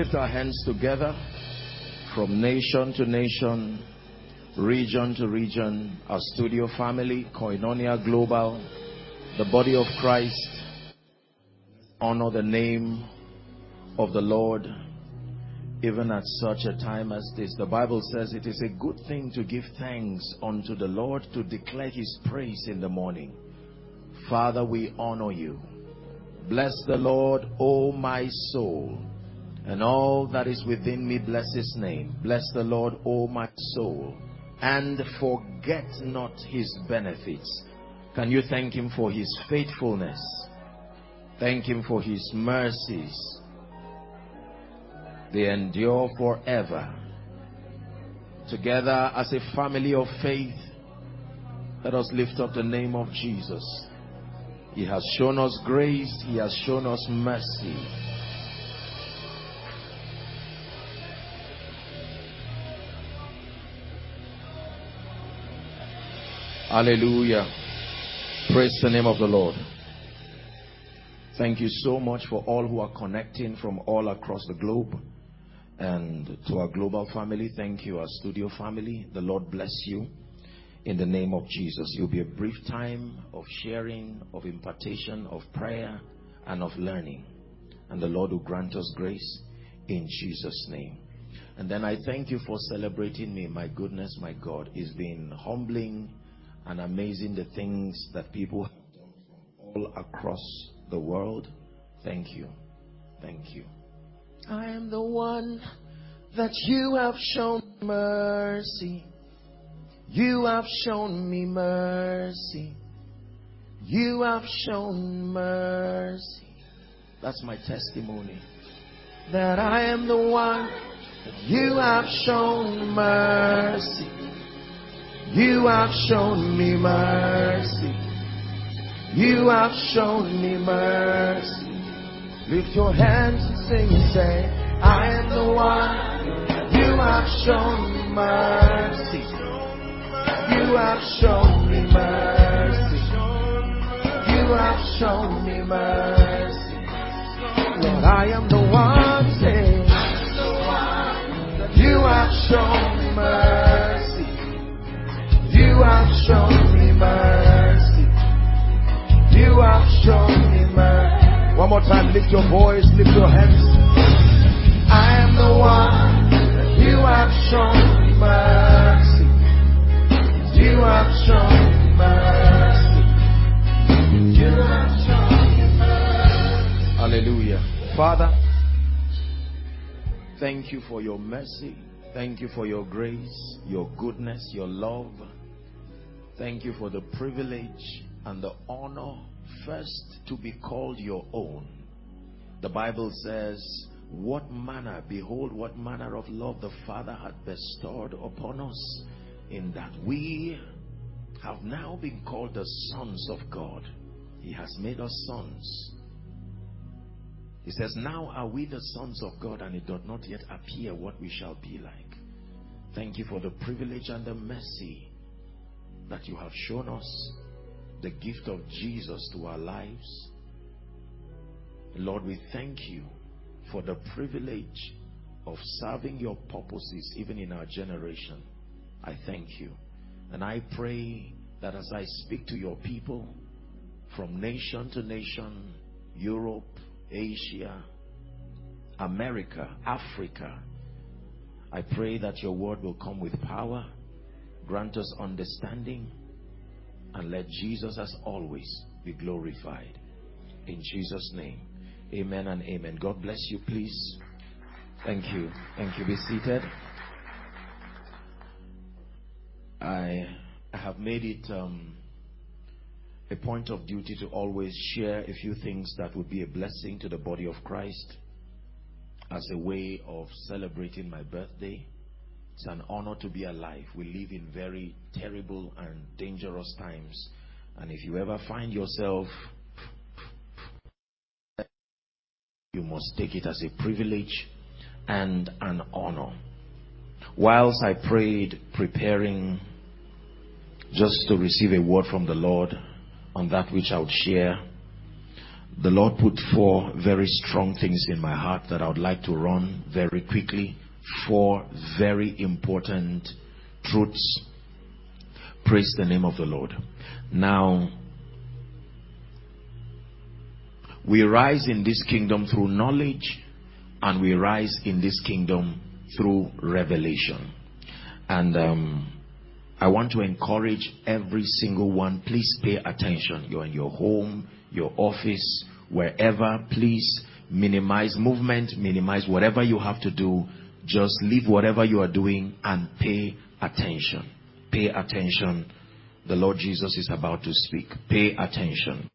lift our hands together from nation to nation, region to region, our studio family, Koinonia Global, the body of Christ. Honor the name of the Lord even at such a time as this. The Bible says it is a good thing to give thanks unto the Lord, to declare his praise in the morning. Father, we honor you. Bless the Lord, O my soul, and all that is within me, bless his name. Bless the Lord, O my soul, and forget not his benefits. Can you thank him for his faithfulness? Thank him for his mercies. They endure forever. Together as a family of faith, let us lift up the name of Jesus. He has shown us grace. He has shown us mercy. Hallelujah. Praise the name of the Lord. Thank you so much for all who are connecting from all across the globe. And to our global family, thank you, our studio family. The Lord bless you in the name of Jesus. It will be a brief time of sharing, of impartation, of prayer, and of learning. And the Lord will grant us grace in Jesus' name. And then I thank you for celebrating me. My goodness, my God, it's been humbling and amazing, the things that people have done from all across the world. Thank you. Thank you. I am the one that you have shown mercy. You have shown me mercy. You have shown mercy. That's my testimony. That I am the one that you have shown mercy. You have shown me mercy. You have shown me mercy. Lift your hands and sing and say, I am the one you have shown me mercy. You have shown me mercy. You have shown me mercy. Lord, I am the one saying, you have shown me mercy. You have shown me mercy. You have shown me mercy. One more time, lift your voice, lift your hands. I am the one that you have shown me mercy. You have shown me mercy. You have shown me mercy. Hallelujah. Father, thank you for your mercy. Thank you for your grace, your goodness, your love. Thank you for the privilege and the honor first to be called your own. The Bible says, behold what manner of love the Father had bestowed upon us, in that we have now been called the sons of God. He has made us sons. He says, now are we the sons of God, and it doth not yet appear what we shall be like. Thank you for the privilege and the mercy that you have shown us, the gift of Jesus to our lives. Lord, we thank you for the privilege of serving your purposes even in our generation. I thank you. And I pray that as I speak to your people from nation to nation, Europe, Asia, America, Africa, I pray that your word will come with power, grant us understanding, and let Jesus as always be glorified. In Jesus' name, amen and amen. God bless you, please. Thank you. Thank you. Be seated. I have made it a point of duty to always share a few things that would be a blessing to the body of Christ as a way of celebrating my birthday. It's an honor to be alive. We live in very terrible and dangerous times. And if you ever find yourself, you must take it as a privilege and an honor. Whilst I prayed, preparing just to receive a word from the Lord on that which I would share, The Lord put 4 very strong things in my heart that I would like to run very quickly. 4 very important truths. Praise the name of the Lord. Now, we rise in this kingdom through knowledge, and we rise in this kingdom through revelation. And I want to encourage every single one, please pay attention. You're in your home, your office, wherever. Please minimize movement, minimize whatever you have to do. Just leave whatever you are doing and pay attention. Pay attention. The Lord Jesus is about to speak. Pay attention.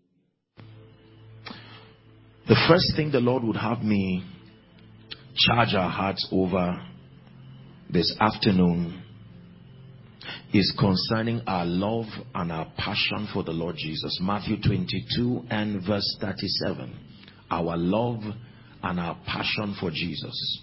The first thing the Lord would have me charge our hearts over this afternoon is concerning our love and our passion for the Lord Jesus. Matthew 22 and verse 37. Our love and our passion for Jesus.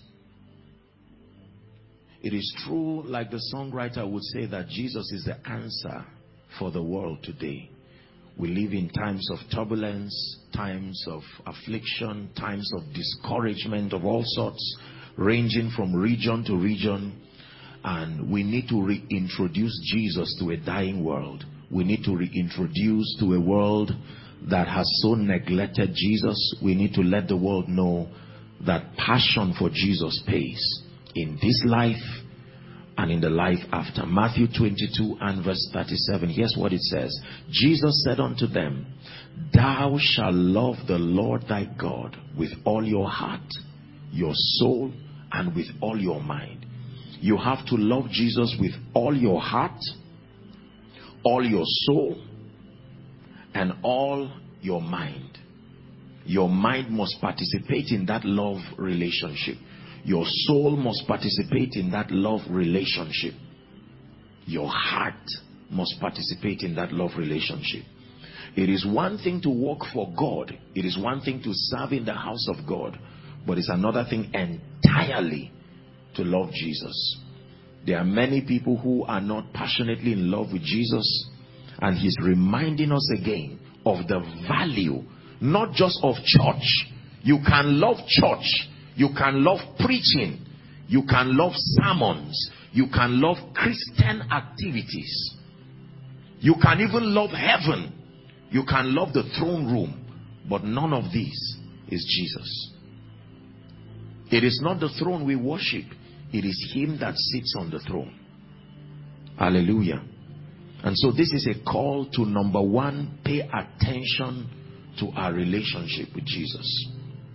It is true, like the songwriter would say, that Jesus is the answer for the world today. We live in times of turbulence, times of affliction, times of discouragement of all sorts, ranging from region to region. And we need to reintroduce Jesus to a dying world. We need to reintroduce to a world that has so neglected Jesus. We need to let the world know that passion for Jesus pays in this life and in the life after. Matthew 22 and verse 37. Here's what it says. Jesus said unto them, Thou shalt love the Lord thy God with all your heart, your soul, and with all your mind. You have to love Jesus with all your heart, all your soul, and all your mind. Your mind must participate in that love relationship. Your soul must participate in that love relationship. Your heart must participate in that love relationship. It is one thing to work for God. It is one thing to serve in the house of God. But it's another thing entirely to love Jesus. There are many people who are not passionately in love with Jesus, and he's reminding us again of the value, not just of church. You can love church, you can love preaching, you can love sermons, you can love Christian activities, you can even love heaven, you can love the throne room, but none of this is Jesus. It is not the throne we worship. It is him that sits on the throne. Hallelujah. And so this is a call to, number one, pay attention to our relationship with Jesus.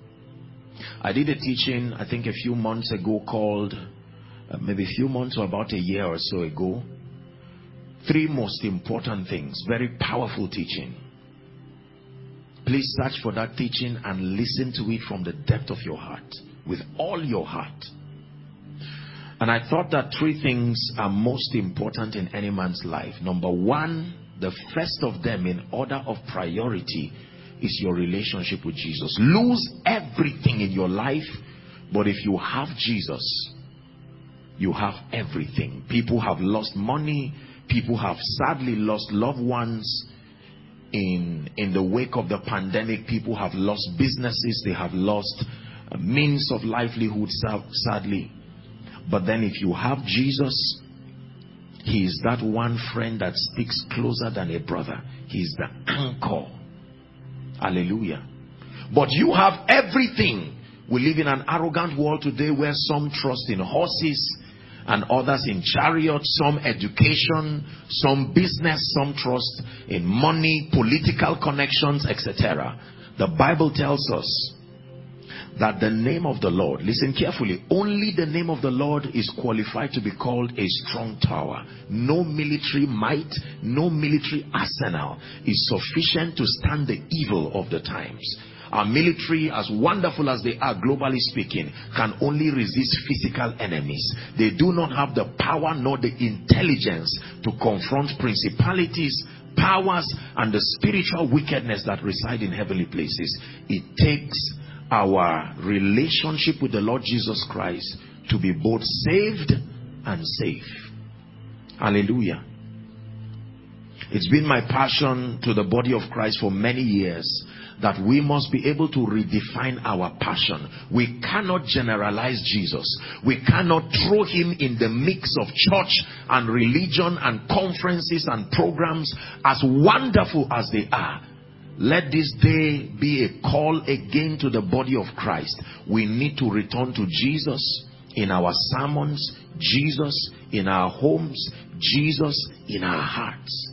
I did a teaching, I think a few months ago, called, maybe a few months or about a year or so ago, 3 most important things. Very powerful teaching. Please search for that teaching and listen to it from the depth of your heart, with all your heart. And I thought that 3 things are most important in any man's life. Number one, the first of them in order of priority, is your relationship with Jesus. Lose everything in your life, but if you have Jesus, you have everything. People have lost money. People have sadly lost loved ones. In the wake of the pandemic, people have lost businesses. They have lost means of livelihood, sadly. But then if you have Jesus, he is that one friend that sticks closer than a brother. He is the anchor. Hallelujah. But you have everything. We live in an arrogant world today where some trust in horses and others in chariots, some education, some business, some trust in money, political connections, etc. The Bible tells us that the name of the Lord, listen carefully, only the name of the Lord is qualified to be called a strong tower. No military might, no military arsenal is sufficient to stand the evil of the times. Our military, as wonderful as they are globally speaking, can only resist physical enemies. They do not have the power nor the intelligence to confront principalities, powers, and the spiritual wickedness that reside in heavenly places. It takes our relationship with the Lord Jesus Christ to be both saved and safe. Hallelujah. It's been my passion to the body of Christ for many years that we must be able to redefine our passion. We cannot generalize Jesus. We cannot throw him in the mix of church and religion and conferences and programs, as wonderful as they are. Let this day be a call again to the body of Christ. We need to return to Jesus in our sermons, Jesus in our homes, Jesus in our hearts.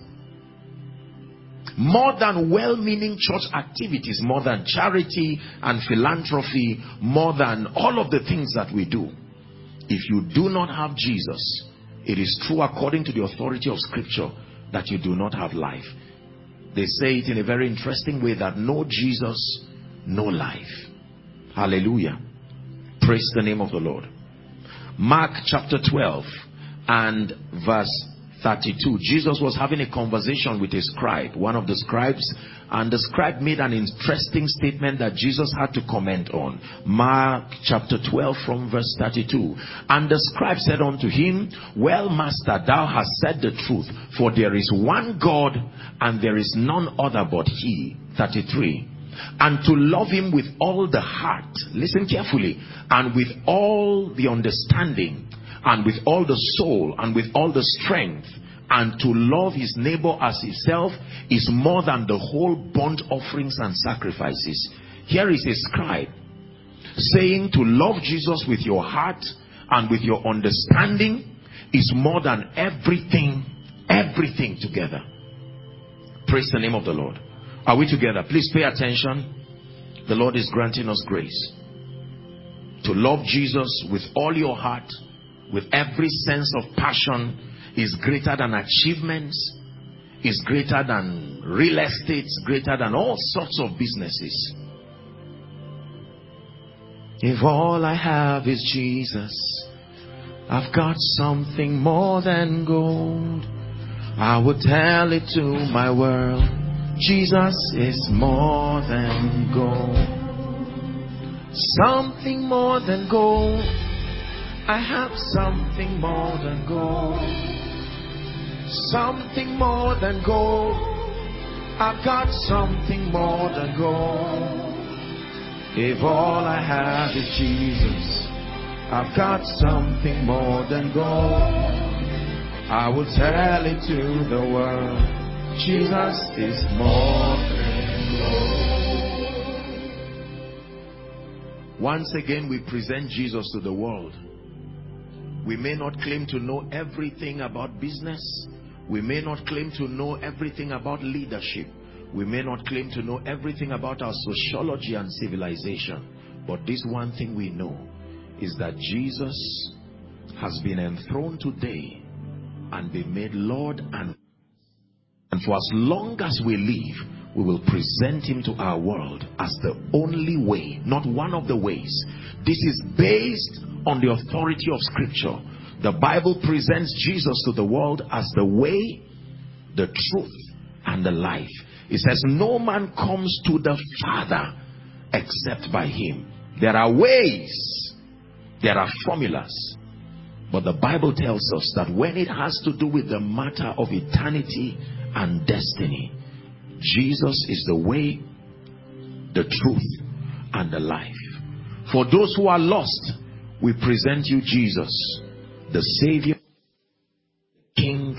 More than well-meaning church activities, more than charity and philanthropy, more than all of the things that we do. If you do not have Jesus, it is true according to the authority of Scripture that you do not have life. They say it in a very interesting way that no Jesus, no life. Hallelujah. Praise the name of the Lord. Mark chapter 12 and verse 32. Jesus was having a conversation with a scribe, one of the scribes, and the scribe made an interesting statement that Jesus had to comment on. Mark chapter 12 from verse 32. And the scribe said unto him, Well, Master, thou hast said the truth, for there is one God, and there is none other but he. 33. And to love him with all the heart, listen carefully, and with all the understanding, and with all the soul, and with all the strength, and to love his neighbor as himself, is more than the whole burnt offerings and sacrifices. Here is a scribe saying to love Jesus with your heart and with your understanding is more than everything together. Praise the name of the Lord. Are we together? Please pay attention. The Lord is granting us grace to love Jesus with all your heart, with every sense of passion, is greater than achievements, is greater than real estate, greater than all sorts of businesses. If all I have is Jesus, I've got something more than gold. I would tell it to my world, Jesus is more than gold. Something more than gold. I have something more than gold. Something more than gold. I've got something more than gold. If all I have is Jesus, I've got something more than gold. I will tell it to the world, Jesus is more than gold. Once again, we present Jesus to the world. We may not claim to know everything about business. We may not claim to know everything about leadership. We may not claim to know everything about our sociology and civilization. But this one thing we know is that Jesus has been enthroned today and been made Lord, and for as long as we live, we will present him to our world as the only way, not one of the ways. This is based on the authority of Scripture. The Bible presents Jesus to the world as the way, the truth, and the life. It says no man comes to the Father except by him. There are ways, there are formulas, but the Bible tells us that when it has to do with the matter of eternity and destiny, Jesus is the way, the truth, and the life. For those who are lost, we present you Jesus, the Savior, King.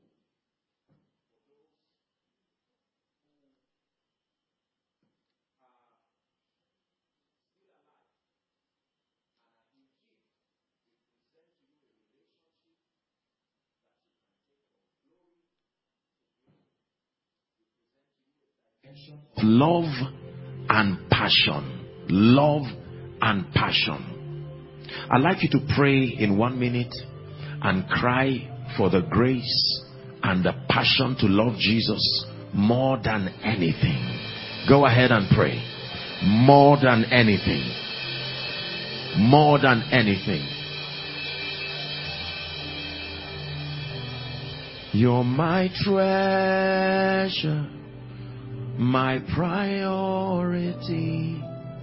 Love and passion. Love and passion. I'd like you to pray in 1 minute and cry for the grace and the passion to love Jesus more than anything. Go ahead and pray. More than anything. More than anything. You're my treasure, my priority.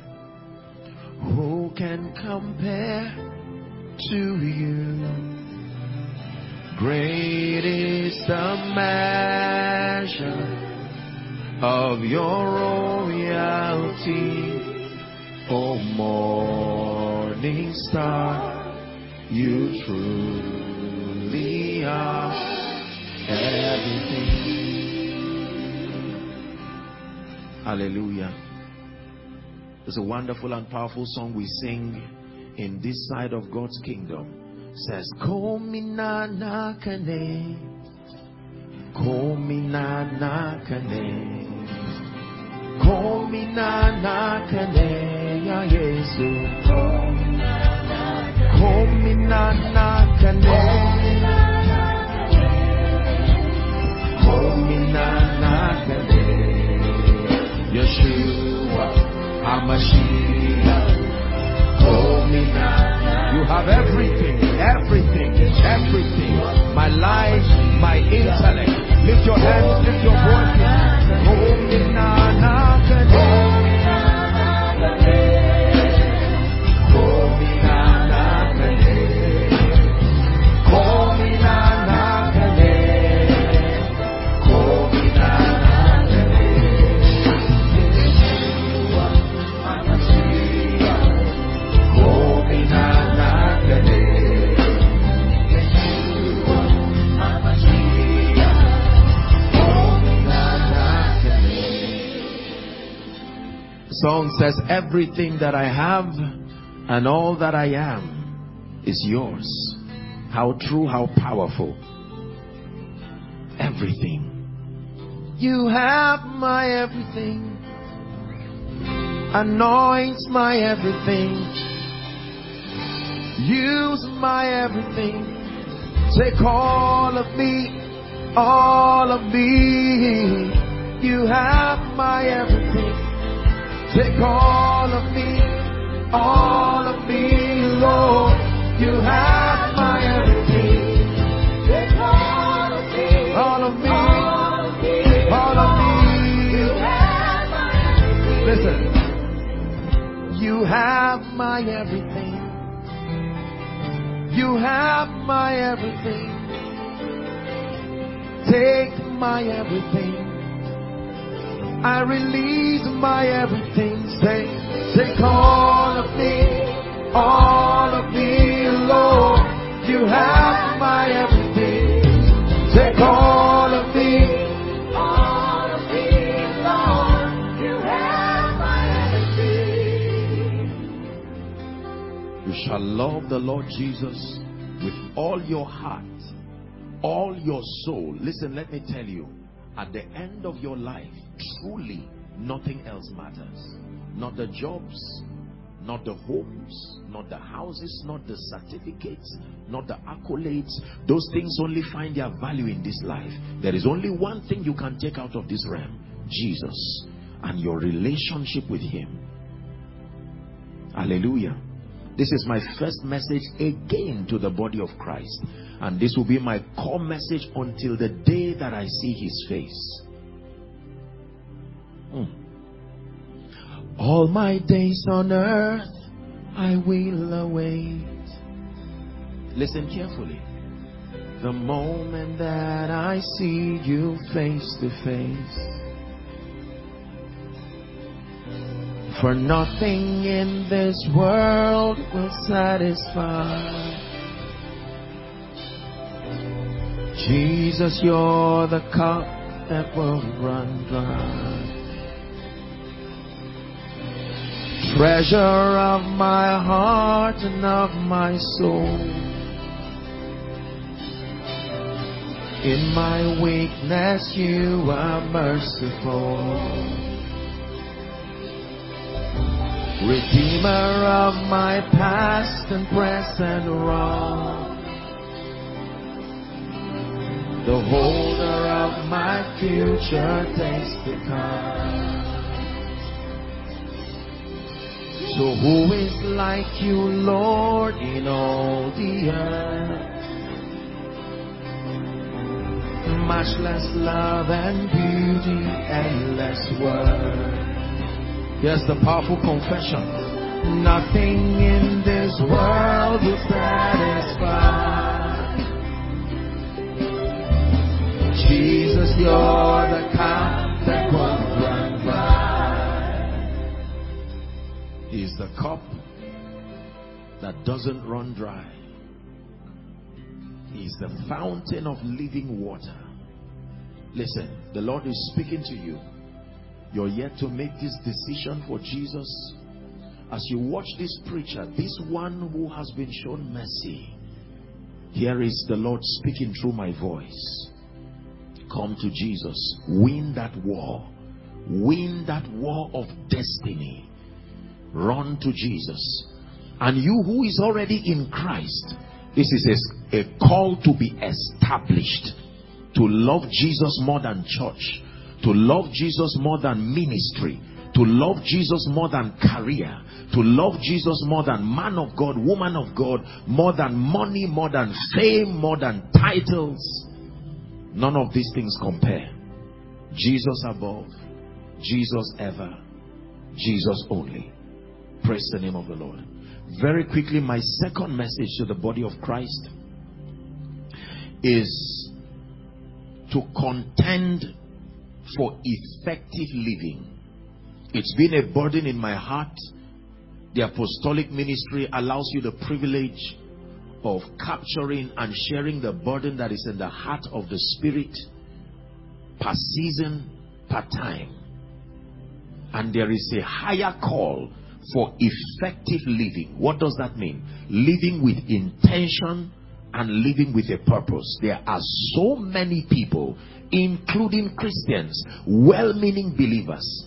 Who can compare to you? Great is the treasure of your royalty. O morning star, you truly are everything. Hallelujah. It's a wonderful and powerful song we sing in this side of God's kingdom. It says, Komina nakane, Komina nakane, Komina nakane, ya Yesu, Komina nakane, Komina nakane, Yeshua HaMashiach, Komina. You have everything, everything, everything. My life, my intellect. Lift your hands, lift your voice. Komina nakane, Komina nakane, Komina nakane, Komina nakane. Yeshua HaMashiach, Komina nakane, Yeshua HaMashiach, Komina nakane. The song says, everything that I have and all that I am is yours. How true, how powerful. Everything. You have my everything. Anoint my everything. Use my everything. Take all of me, all of me. You have my everything. Take all of me, Lord. You have my everything. Take all of me, all of me, all of me. You have my everything. Listen. You have my everything. You have my everything. Take my everything. I release my everything. Take all of me, Lord. You have my everything. Take all of me, Lord. You have my everything. You shall love the Lord Jesus with all your heart, all your soul. Listen, let me tell you, at the end of your life, truly nothing else matters. Not the jobs, not the homes, not the houses, not the certificates, not the accolades. Those things only find their value in this life. There is only one thing you can take out of this realm: Jesus and your relationship with Him. Hallelujah. This is my first message again to the body of Christ, and this will be my core message until the day that I see His face. All my days on earth I will await. Listen carefully. The moment that I see you face to face. For nothing in this world will satisfy. Jesus, you're the cup that will run dry. Treasure of my heart and of my soul. In my weakness you are merciful. Redeemer of my past and present wrong. The holder of my future days to come. So who is like you, Lord, in all the earth? Matchless love and beauty, endless worth. Here's the powerful confession. Nothing in this world will satisfy. Jesus, you're the cup that won't run dry. He's the cup that doesn't run dry. He's the fountain of living water. Listen, the Lord is speaking to you. You're yet to make this decision for Jesus. As you watch this preacher, this one who has been shown mercy, here is the Lord speaking through my voice. Come to Jesus. Win that war. Win that war of destiny. Run to Jesus. And you who is already in Christ, this is a call to be established. To love Jesus more than church. To love Jesus more than ministry. To love Jesus more than career. To love Jesus more than man of God, woman of God, more than money, more than fame, more than titles. None of these things compare. Jesus above, Jesus ever, Jesus only. Praise the name of the Lord. Very quickly, my second message to the body of Christ is to contend for effective living. It's been a burden in my heart. The apostolic ministry allows you the privilege of capturing and sharing the burden that is in the heart of the Spirit per season, per time. And there is a higher call for effective living. What does that mean? Living with intention and living with a purpose. There are so many people, including Christians, well-meaning believers,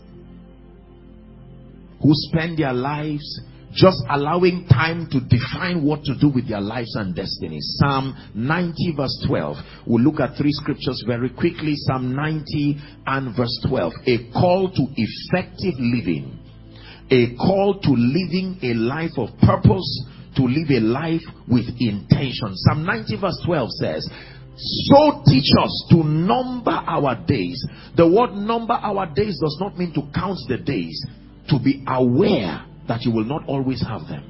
who spend their lives just allowing time to define what to do with their lives and destinies. Psalm 90 verse 12. We'll look at three scriptures very quickly. Psalm 90 and verse 12. A call to effective living. A call to living a life of purpose, to live a life with intention. Psalm 90 verse 12 says, so teach us to number our days. The word number our days does not mean to count the days. To be aware that you will not always have them.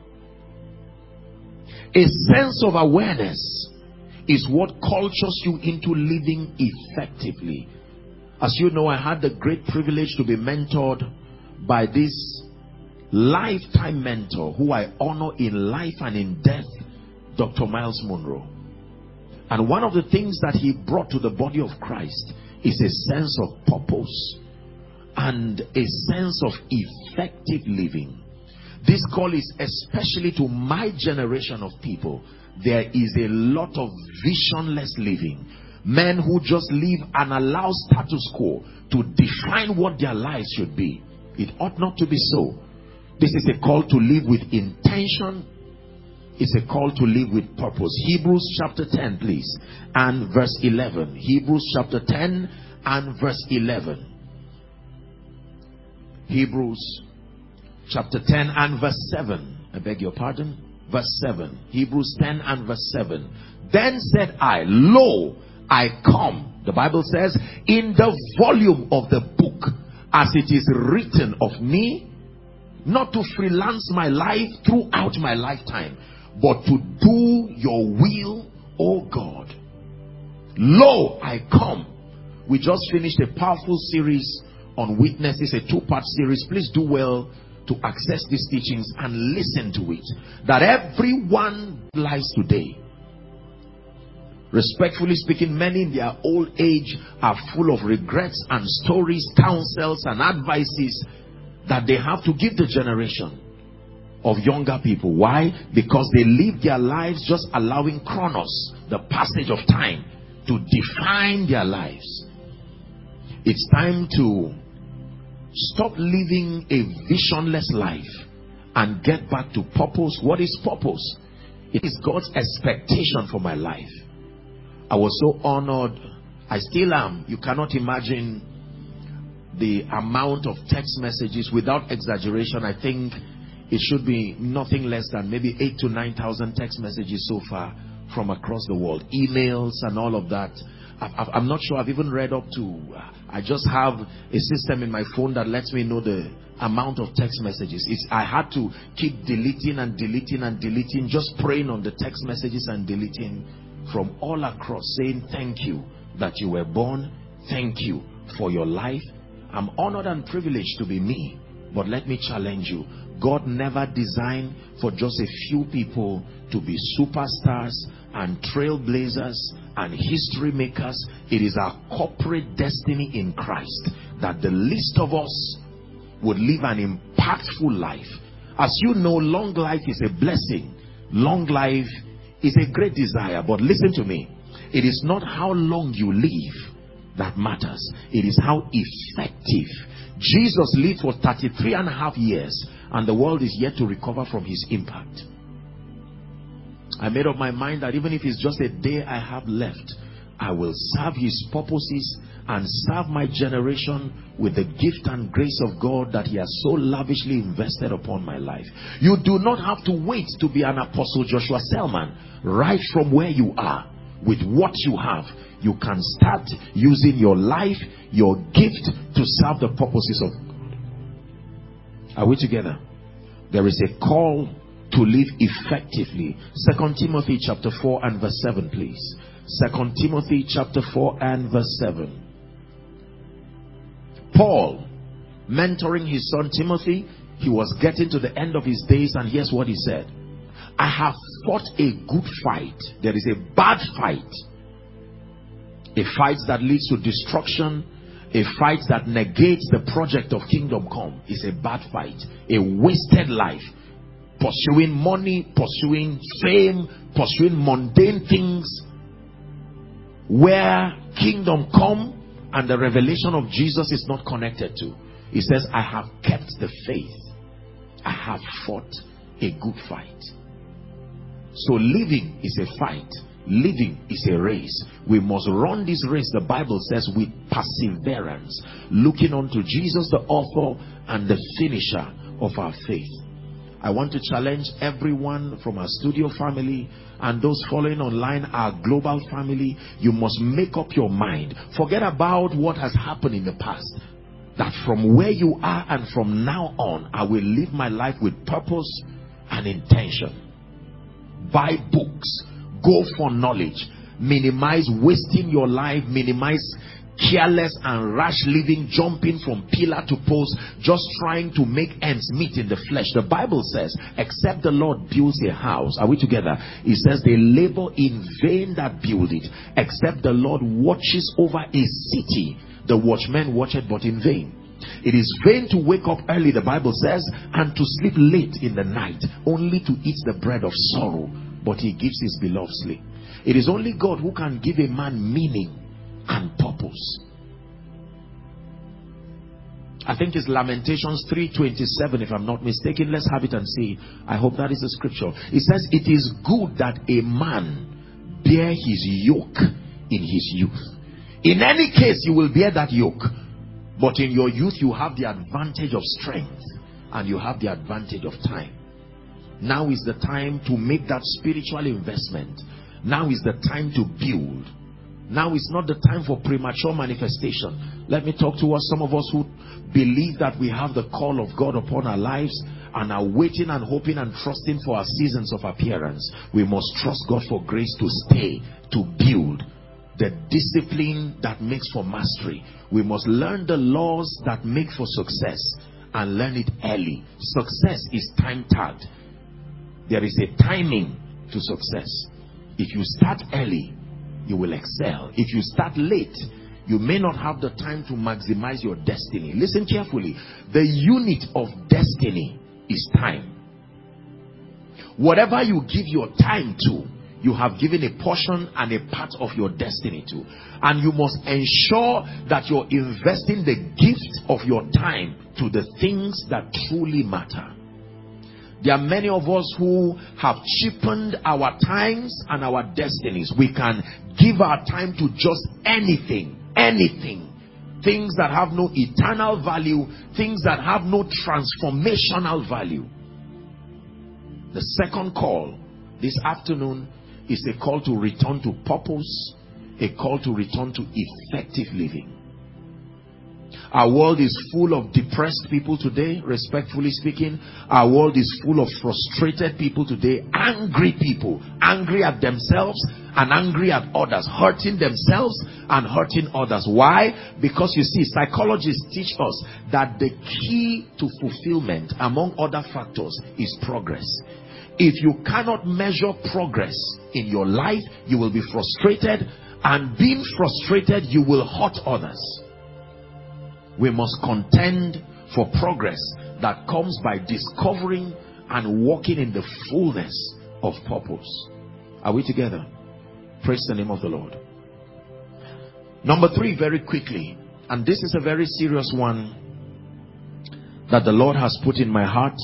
A sense of awareness is what cultures you into living effectively. As you know, I had the great privilege to be mentored by this lifetime mentor who I honor in life and in death, Dr. Miles Monroe. And one of the things that he brought to the body of Christ is a sense of purpose and a sense of effective living. This call is especially to my generation of people. There is a lot of visionless living. Men who just live and allow status quo to define what their lives should be. It ought not to be so. This is a call to live with intention. It's a call to live with purpose. Hebrews chapter 10, please, and verse 11. Hebrews chapter 10 and verse 11. Hebrews chapter 10 and verse 7. I beg your pardon. Verse 7. Hebrews 10 and verse 7. Then said I, lo, I come. The Bible says, in the volume of the book, as it is written of me, not to freelance my life throughout my lifetime, but to do your will, O God. Lo, I come. We just finished a powerful series on witnesses, a two-part series. Please do well to access these teachings and listen to it. That everyone lives today, respectfully speaking, many in their old age are full of regrets and stories, counsels and advices that they have to give the generation of younger people. Why? Because they live their lives just allowing chronos, the passage of time, to define their lives. It's time to stop living a visionless life and get back to purpose. What is purpose? It is God's expectation for my life. I was so honored. I still am. You cannot imagine the amount of text messages. Without exaggeration, I think it should be nothing less than maybe 8,000 to 9,000 text messages so far from across the world. Emails and all of that. I'm not sure I've even read up to, I just have a system in my phone that lets me know the amount of text messages. I had to keep deleting and deleting and deleting, just praying on the text messages and deleting from all across, saying thank you that you were born, thank you for your life. I'm honored and privileged to be me. But let me challenge you. God never designed for just a few people to be superstars and trailblazers and history makers. It is our corporate destiny in Christ that the least of us would live an impactful life. As you know, long life is a blessing. Long life is a great desire. But listen to me. It is not how long you live that matters. It is how effective. Jesus lived for 33.5 years and the world is yet to recover from his impact. I made up my mind that even if it's just a day I have left, I will serve his purposes and serve my generation with the gift and grace of God that he has so lavishly invested upon my life. You do not have to wait to be an Apostle Joshua Selman. Right from where you are, with what you have, you can start using your life, your gift to serve the purposes of God. Are we together? There is a call to live effectively. 2 Timothy chapter 4 and verse 7, please. 2 Timothy chapter 4 and verse 7. Paul, mentoring his son Timothy, he was getting to the end of his days, and here's what he said. I have fought a good fight. There is a bad fight. A fight that leads to destruction. A fight that negates the project of kingdom come is a bad fight. A wasted life. Pursuing money, pursuing fame, pursuing mundane things where kingdom come and the revelation of Jesus is not connected to. He says, I have kept the faith. I have fought a good fight. So living is a fight. Living is a race. We must run this race, the Bible says, with perseverance, looking unto Jesus, the author and the finisher of our faith. I want to challenge everyone from our studio family and those following online, our global family. You must make up your mind. Forget about what has happened in the past. That from where you are and from now on, I will live my life with purpose and intention. Buy books. Go for knowledge. Minimize wasting your life. Minimize careless and rash living, jumping from pillar to post, just trying to make ends meet in the flesh. The Bible says, except the Lord builds a house. Are we together? It says they labor in vain that build it. Except the Lord watches over a city, the watchman watcheth but in vain. It is vain to wake up early, the Bible says, and to sleep late in the night, only to eat the bread of sorrow, but he gives his beloved sleep. It is only God who can give a man meaning and purpose. I think it's Lamentations 3:27, if I'm not mistaken. Let's have it and see. I hope that is the scripture. It says, it is good that a man bear his yoke in his youth. In any case, you will bear that yoke. But in your youth, you have the advantage of strength and you have the advantage of time. Now is the time to make that spiritual investment. Now is the time to build. Now is not the time for premature manifestation. Let me talk to us, some of us who believe that we have the call of God upon our lives and are waiting and hoping and trusting for our seasons of appearance. We must trust God for grace to stay, to build. The discipline that makes for mastery. We must learn the laws that make for success and learn it early. Success is time tagged. There is a timing to success. If you start early, you will excel. If you start late, you may not have the time to maximize your destiny. Listen carefully. The unit of destiny is time. Whatever you give your time to, you have given a portion and a part of your destiny to. And you must ensure that you're investing the gift of your time to the things that truly matter. There are many of us who have cheapened our times and our destinies. We can give our time to just anything. Things that have no eternal value, things that have no transformational value. The second call this afternoon is a call to return to purpose, a call to return to effective living. Our world is full of depressed people today, respectfully speaking. Our world is full of frustrated people today, angry people, angry at themselves and angry at others, hurting themselves and hurting others. Why? Because you see, psychologists teach us that the key to fulfillment, among other factors, is progress. If you cannot measure progress in your life, you will be frustrated, and being frustrated, you will hurt others. We must contend for progress that comes by discovering and walking in the fullness of purpose. Are we together? Praise the name of the Lord. Number 3, very quickly, and this is a very serious one that the Lord has put in my heart,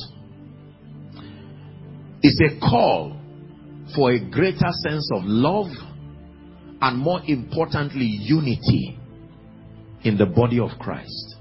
is a call for a greater sense of love and, more importantly, unity in the body of Christ.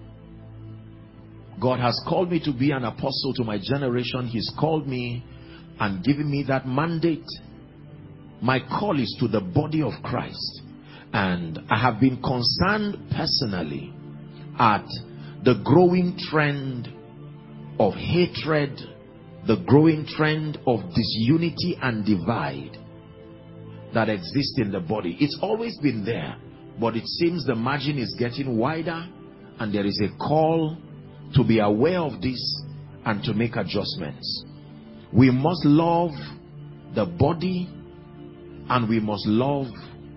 God has called me to be an apostle to my generation. He's called me and given me that mandate. My call is to the body of Christ, and I have been concerned personally at the growing trend of hatred, the growing trend of disunity and divide that exists in the body. It's always been there, but it seems the margin is getting wider, and there is a call to be aware of this and to make adjustments. We must love the body, and we must love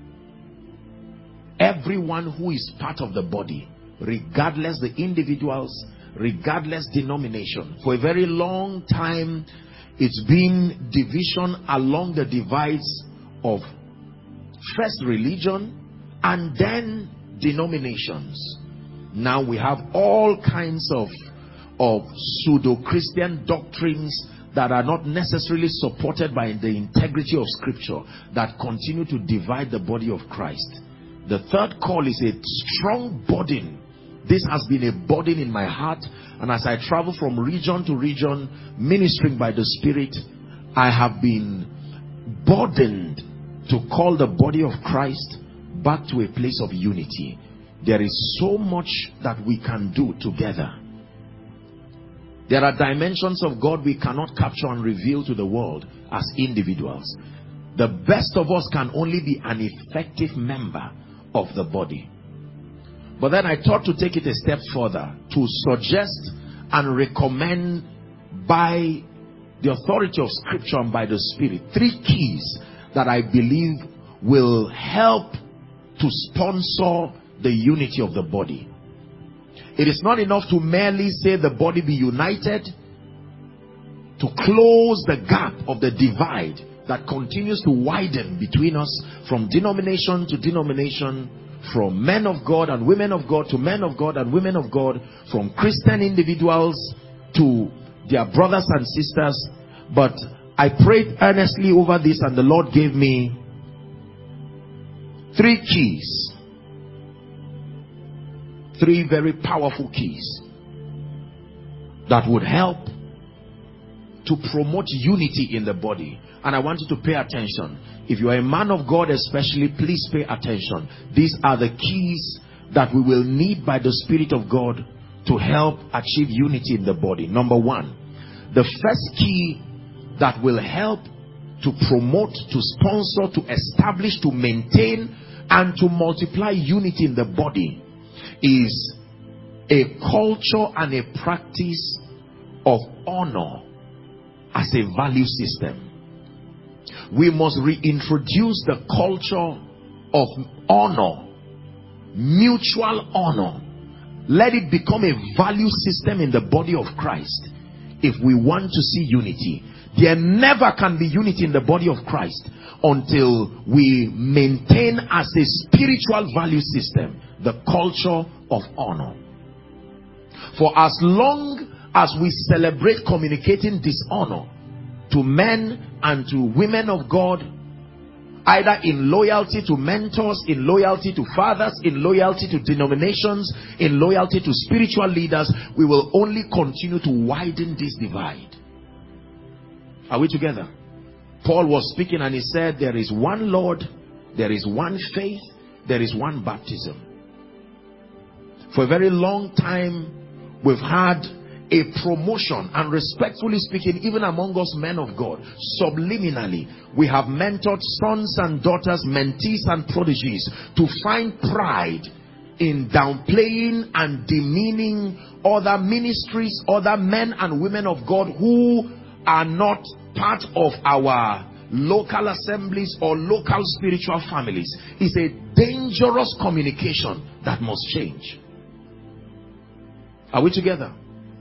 everyone who is part of the body, regardless the individuals, regardless denomination. For a very long time, it's been division along the divides of first religion and then denominations. Now we have all kinds of pseudo-Christian doctrines that are not necessarily supported by the integrity of Scripture, that continue to divide the body of Christ. The third call is a strong burden. This has been a burden in my heart, and as I travel from region to region, ministering by the Spirit, I have been burdened to call the body of Christ back to a place of unity. There is so much that we can do together. There are dimensions of God we cannot capture and reveal to the world as individuals. The best of us can only be an effective member of the body. But then I thought to take it a step further, to suggest and recommend by the authority of Scripture and by the Spirit 3 keys that I believe will help to sponsor the unity of the body. It is not enough to merely say the body be united, to close the gap of the divide that continues to widen between us from denomination to denomination, from men of God and women of God to men of God and women of God, from Christian individuals to their brothers and sisters. But I prayed earnestly over this, and the Lord gave me 3 keys. 3 very powerful keys that would help to promote unity in the body. And I want you to pay attention. If you are a man of God especially, please pay attention. These are the keys that we will need by the Spirit of God to help achieve unity in the body. Number 1, the first key that will help to promote, to sponsor, to establish, to maintain, and to multiply unity in the body is a culture and a practice of honor as a value system. We must reintroduce the culture of honor, mutual honor. Let it become a value system in the body of Christ if we want to see unity. There never can be unity in the body of Christ until we maintain as a spiritual value system the culture of honor. For as long as we celebrate communicating dishonor to men and to women of God, either in loyalty to mentors, in loyalty to fathers, in loyalty to denominations, in loyalty to spiritual leaders, we will only continue to widen this divide. Are we together? Paul was speaking and he said, there is one Lord, there is one faith, there is one baptism. For a very long time, we've had a promotion, and respectfully speaking, even among us men of God, subliminally, we have mentored sons and daughters, mentees and prodigies, to find pride in downplaying and demeaning other ministries, other men and women of God who are not part of our local assemblies or local spiritual families. It's a dangerous communication that must change. Are we together?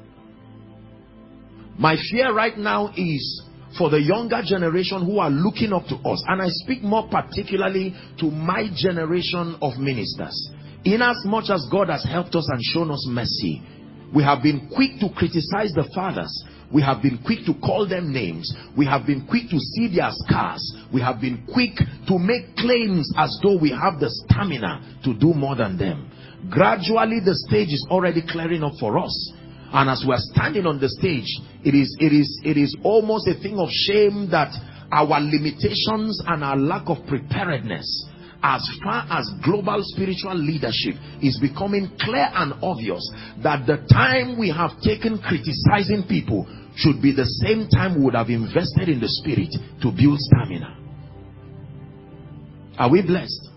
My fear right now is for the younger generation who are looking up to us, and I speak more particularly to my generation of ministers. In as much as God has helped us and shown us mercy, we have been quick to criticize the fathers. We have been quick to call them names. We have been quick to see their scars. We have been quick to make claims as though we have the stamina to do more than them. Gradually, the stage is already clearing up for us. And as we are standing on the stage, it is almost a thing of shame that our limitations and our lack of preparedness as far as global spiritual leadership is becoming clear and obvious, that the time we have taken criticizing people should be the same time we would have invested in the spirit to build stamina. Are we blessed?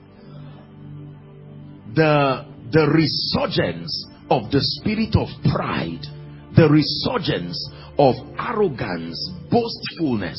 The resurgence of the spirit of pride, the resurgence of arrogance, boastfulness,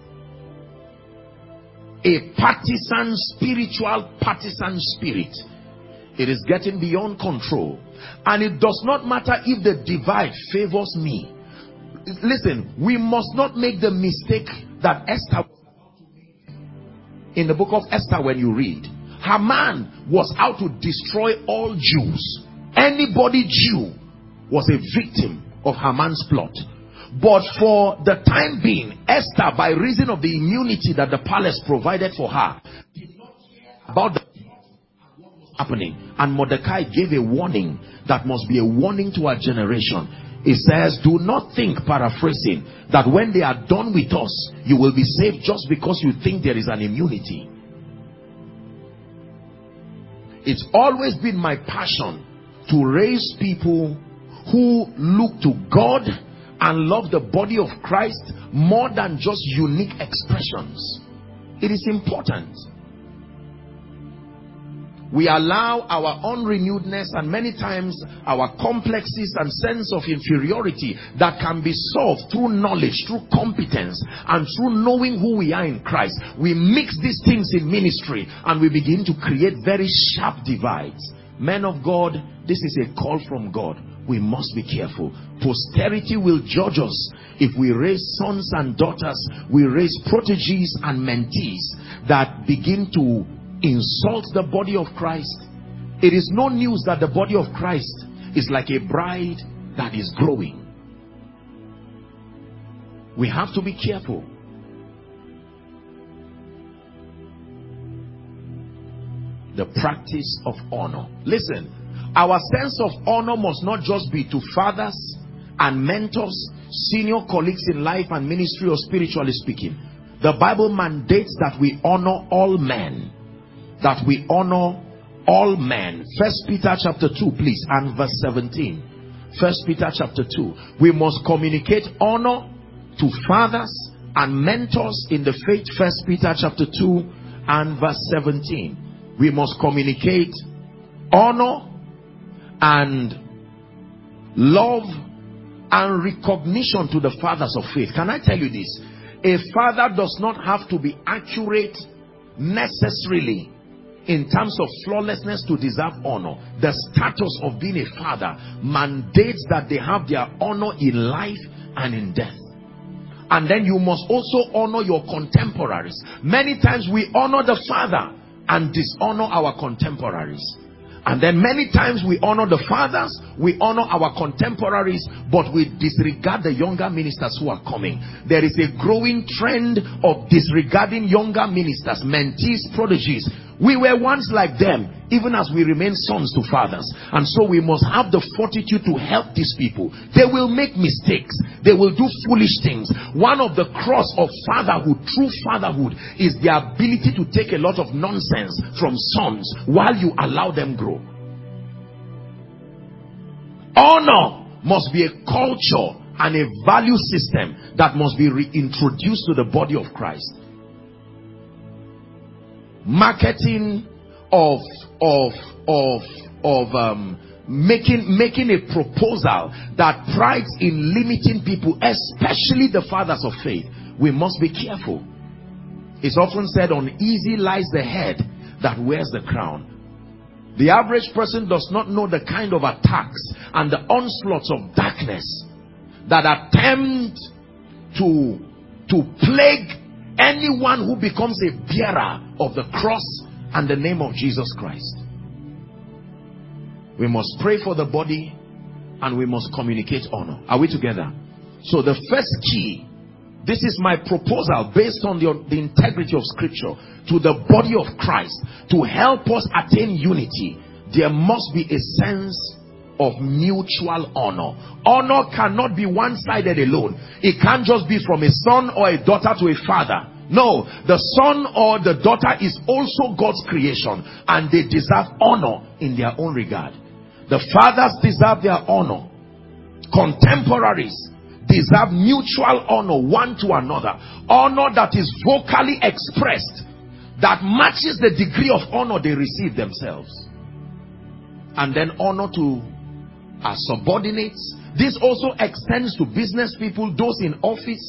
a spiritual partisan spirit. It is getting beyond control, and it does not matter if the divide favors me. Listen, we must not make the mistake that Esther was about to make. In the book of Esther, when you read, Haman was out to destroy all Jews. Anybody Jew was a victim of Haman's plot. But for the time being, Esther, by reason of the immunity that the palace provided for her, did not care about what was happening. And Mordecai gave a warning that must be a warning to our generation. It says, do not think, paraphrasing, that when they are done with us, you will be saved just because you think there is an immunity. It's always been my passion to raise people who look to God and love the body of Christ more than just unique expressions. It is important. We allow our unrenewedness and many times our complexes and sense of inferiority that can be solved through knowledge, through competence, and through knowing who we are in Christ. We mix these things in ministry and we begin to create very sharp divides. Men of God, this is a call from God. We must be careful. Posterity will judge us if we raise sons and daughters, we raise proteges and mentees that begin to insult the body of Christ. It is no news that the body of Christ is like a bride that is growing. We have to be careful. The practice of honor. Listen, our sense of honor must not just be to fathers and mentors, senior colleagues in life and ministry, or spiritually speaking. The Bible mandates that we honor all men. That we honor all men. 1 Peter chapter 2, please, and verse 17. 1 Peter chapter 2. We must communicate honor to fathers and mentors in the faith. 1 Peter chapter 2 and verse 17. We must communicate honor and love and recognition to the fathers of faith. Can I tell you this? A father does not have to be accurate necessarily in terms of flawlessness to deserve honor. The status of being a father mandates that they have their honor in life and in death. And then you must also honor your contemporaries. Many times we honor the father and dishonor our contemporaries. And then many times we honor the fathers, we honor our contemporaries, but we disregard the younger ministers who are coming. There is a growing trend of disregarding younger ministers, mentees, prodigies. We were once like them, even as we remain sons to fathers. And so we must have the fortitude to help these people. They will make mistakes. They will do foolish things. One of the cross of fatherhood, true fatherhood, is the ability to take a lot of nonsense from sons while you allow them grow. Honor must be a culture and a value system that must be reintroduced to the body of Christ. Marketing of making a proposal that prides in limiting people, especially the fathers of faith. We must be careful. It's often said, uneasy lies the head that wears the crown. The average person does not know the kind of attacks and the onslaughts of darkness that attempt to plague anyone who becomes a bearer of the cross and the name of Jesus Christ. We must pray for the body and we must communicate honor. Are we together? So the first key, this is my proposal based on the integrity of scripture to the body of Christ to help us attain unity. There must be a sense of mutual honor. Honor cannot be one-sided alone. It can't just be from a son or a daughter to a father. No, the son or the daughter is also God's creation and they deserve honor in their own regard. The fathers deserve their honor. Contemporaries deserve mutual honor one to another. Honor that is vocally expressed, that matches the degree of honor they receive themselves. And then honor to our subordinates. This also extends to business people, those in office.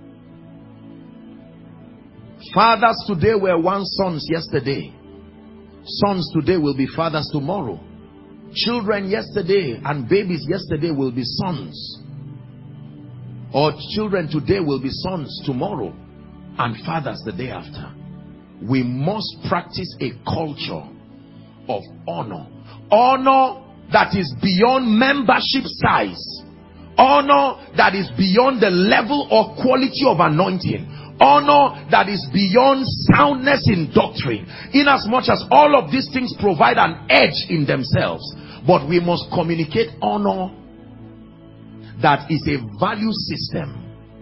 Fathers today were once sons yesterday. Sons today will be fathers tomorrow. Children yesterday and babies yesterday will be sons. Or children today will be sons tomorrow and fathers the day after. We must practice a culture of honor. Honor that is beyond membership size. Honor that is beyond the level or quality of anointing. Honor that is beyond soundness in doctrine. Inasmuch as all of these things provide an edge in themselves. But we must communicate honor that is a value system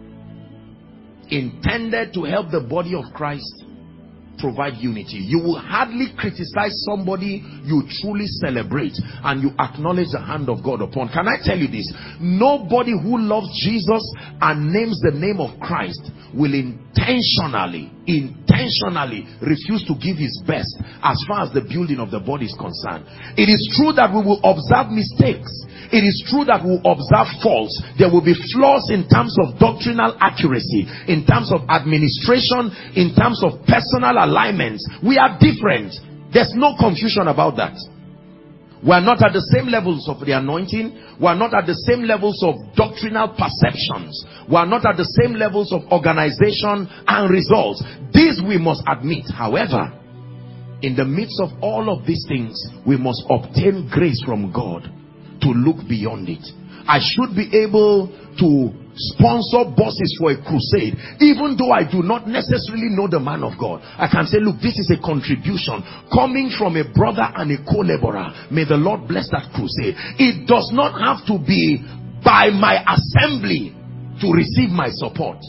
intended to help the body of Christ provide unity. You will hardly criticize somebody you truly celebrate and you acknowledge the hand of God upon. Can I tell you this? Nobody who loves Jesus and names the name of Christ will intentionally refuse to give his best as far as the building of the body is concerned. It is true that we will observe mistakes. It is true that we will observe faults. There will be flaws in terms of doctrinal accuracy, in terms of administration, in terms of personal alignments. We are different. There's no confusion about that. We are not at the same levels of the anointing. We are not at the same levels of doctrinal perceptions. We are not at the same levels of organization and results. These we must admit. However, in the midst of all of these things, we must obtain grace from God to look beyond it. I should be able to sponsor buses for a crusade, even though I do not necessarily know the man of God. I can say, look, this is a contribution coming from a brother and a co-laborer. May the Lord bless that crusade. It does not have to be by my assembly to receive my support.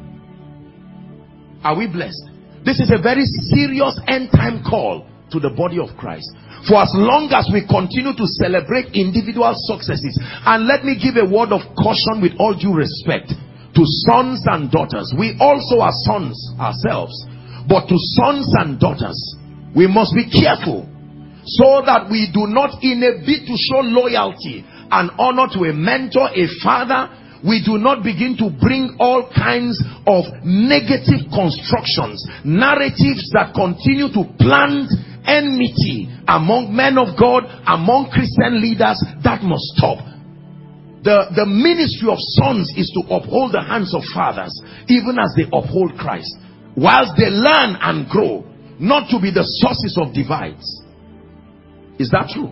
Are we blessed? This is a very serious end time call to the body of Christ. For as long as we continue to celebrate individual successes, and let me give a word of caution with all due respect to sons and daughters. We also are sons ourselves, but to sons and daughters, we must be careful so that we do not, in a bid to show loyalty and honor to a mentor, a father, we do not begin to bring all kinds of negative constructions, narratives that continue to plant enmity among men of God, among Christian leaders. That must stop. The ministry of sons is to uphold the hands of fathers, even as they uphold Christ, whilst they learn and grow, not to be the sources of divides. Is that true?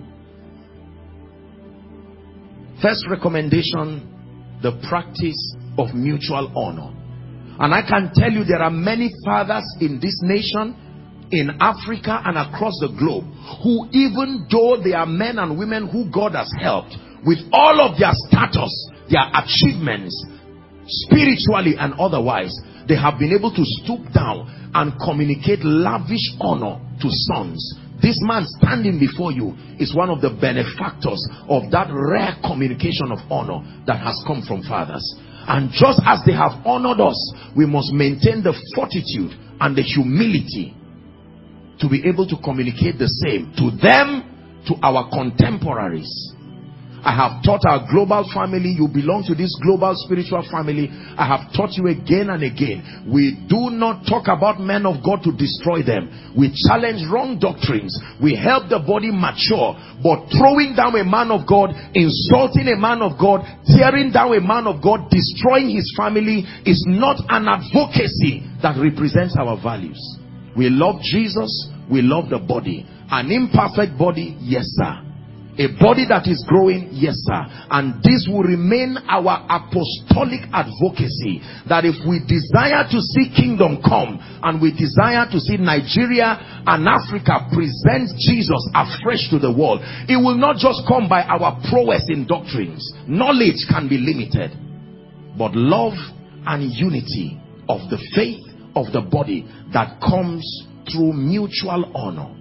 First recommendation, the practice of mutual honor. And I can tell you there are many fathers in this nation, in Africa and across the globe, who, even though they are men and women who God has helped with all of their status, their achievements, spiritually and otherwise, they have been able to stoop down and communicate lavish honor to sons This man standing before you is one of the benefactors of that rare communication of honor that has come from fathers. And just as they have honored us, we must maintain the fortitude and the humility to be able to communicate the same to them, to our contemporaries. I have taught our global family, you belong to this global spiritual family. I have taught you again and again, we do not talk about men of God to destroy them. We challenge wrong doctrines. We help the body mature. But throwing down a man of God, insulting a man of God, tearing down a man of God, destroying his family is not an advocacy that represents our values. We love Jesus, we love the body. An imperfect body, yes sir. A body that is growing, yes sir. And this will remain our apostolic advocacy, that if we desire to see kingdom come, and we desire to see Nigeria and Africa present Jesus afresh to the world, it will not just come by our prowess in doctrines. Knowledge can be limited, but love and unity of the faith of the body that comes through mutual honor.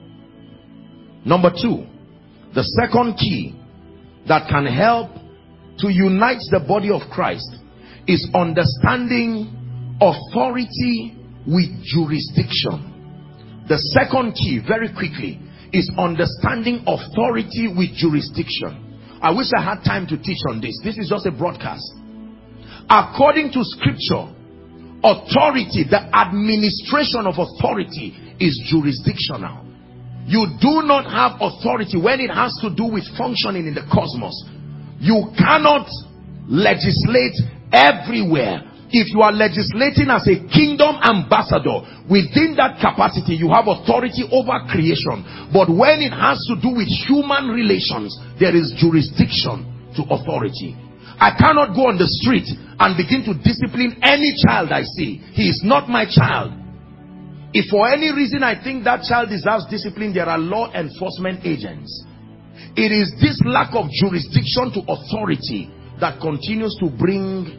Number two, the second key that can help to unite the body of Christ is understanding authority with jurisdiction. The second key, very quickly, is understanding authority with jurisdiction. I wish I had time to teach on this. This is just a broadcast. According to scripture, authority, the administration of authority, is jurisdictional. You do not have authority when it has to do with functioning in the cosmos. You cannot legislate everywhere. If you are legislating as a kingdom ambassador, within that capacity you have authority over creation. But when it has to do with human relations, there is jurisdiction to authority. I cannot go on the street and begin to discipline any child I see. He is not my child. If for any reason I think that child deserves discipline, there are law enforcement agents. It is this lack of jurisdiction to authority that continues to bring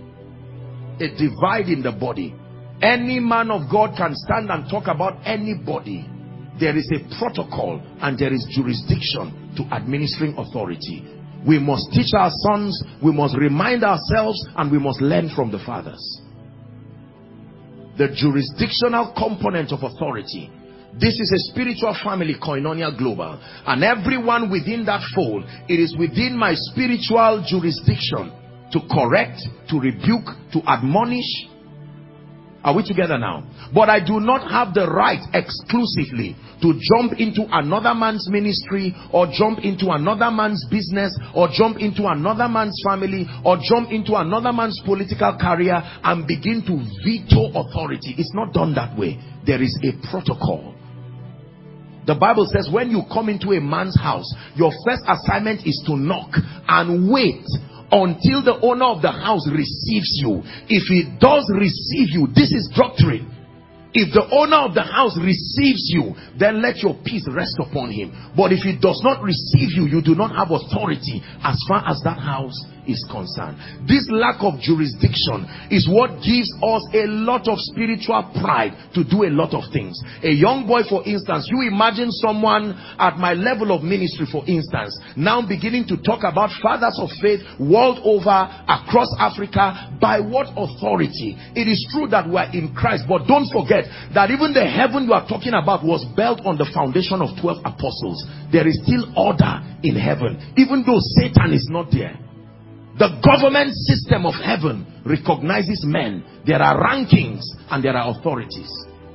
a divide in the body. Any man of God can stand and talk about anybody. There is a protocol and there is jurisdiction to administering authority. We must teach our sons, we must remind ourselves, and we must learn from the fathers. The jurisdictional component of authority. This is a spiritual family, Koinonia Global, and everyone within that fold, it is within my spiritual jurisdiction to correct, to rebuke, to admonish. Are we together now? But I do not have the right exclusively to jump into another man's ministry, or jump into another man's business, or jump into another man's family, or jump into another man's political career and begin to veto authority. It's not done that way. There is a protocol. The Bible says when you come into a man's house, your first assignment is to knock and wait until the owner of the house receives you. If he does receive you, this is doctrine. If the owner of the house receives you, then let your peace rest upon him. But if he does not receive you, you do not have authority as far as that house is concerned. This lack of jurisdiction is what gives us a lot of spiritual pride to do a lot of things. A young boy, for instance, you imagine someone at my level of ministry, for instance, now beginning to talk about fathers of faith world over, across Africa. By what authority? It is true that we are in Christ, but don't forget that even the heaven you are talking about was built on the foundation of 12 apostles. There is still order in heaven, even though Satan is not there. The government system of heaven recognizes men. There are rankings and there are authorities.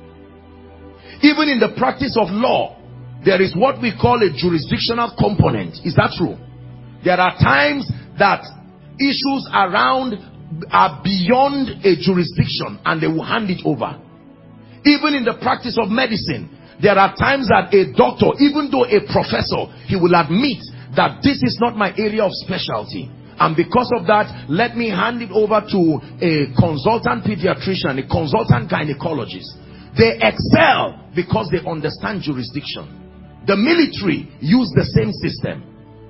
Even in the practice of law, there is what we call a jurisdictional component. Is that true? There are times that issues around are beyond a jurisdiction and they will hand it over. Even in the practice of medicine, there are times that a doctor, even though a professor, he will admit that this is not my area of specialty. And because of that, let me hand it over to a consultant pediatrician, a consultant gynecologist. They excel because they understand jurisdiction. The military use the same system.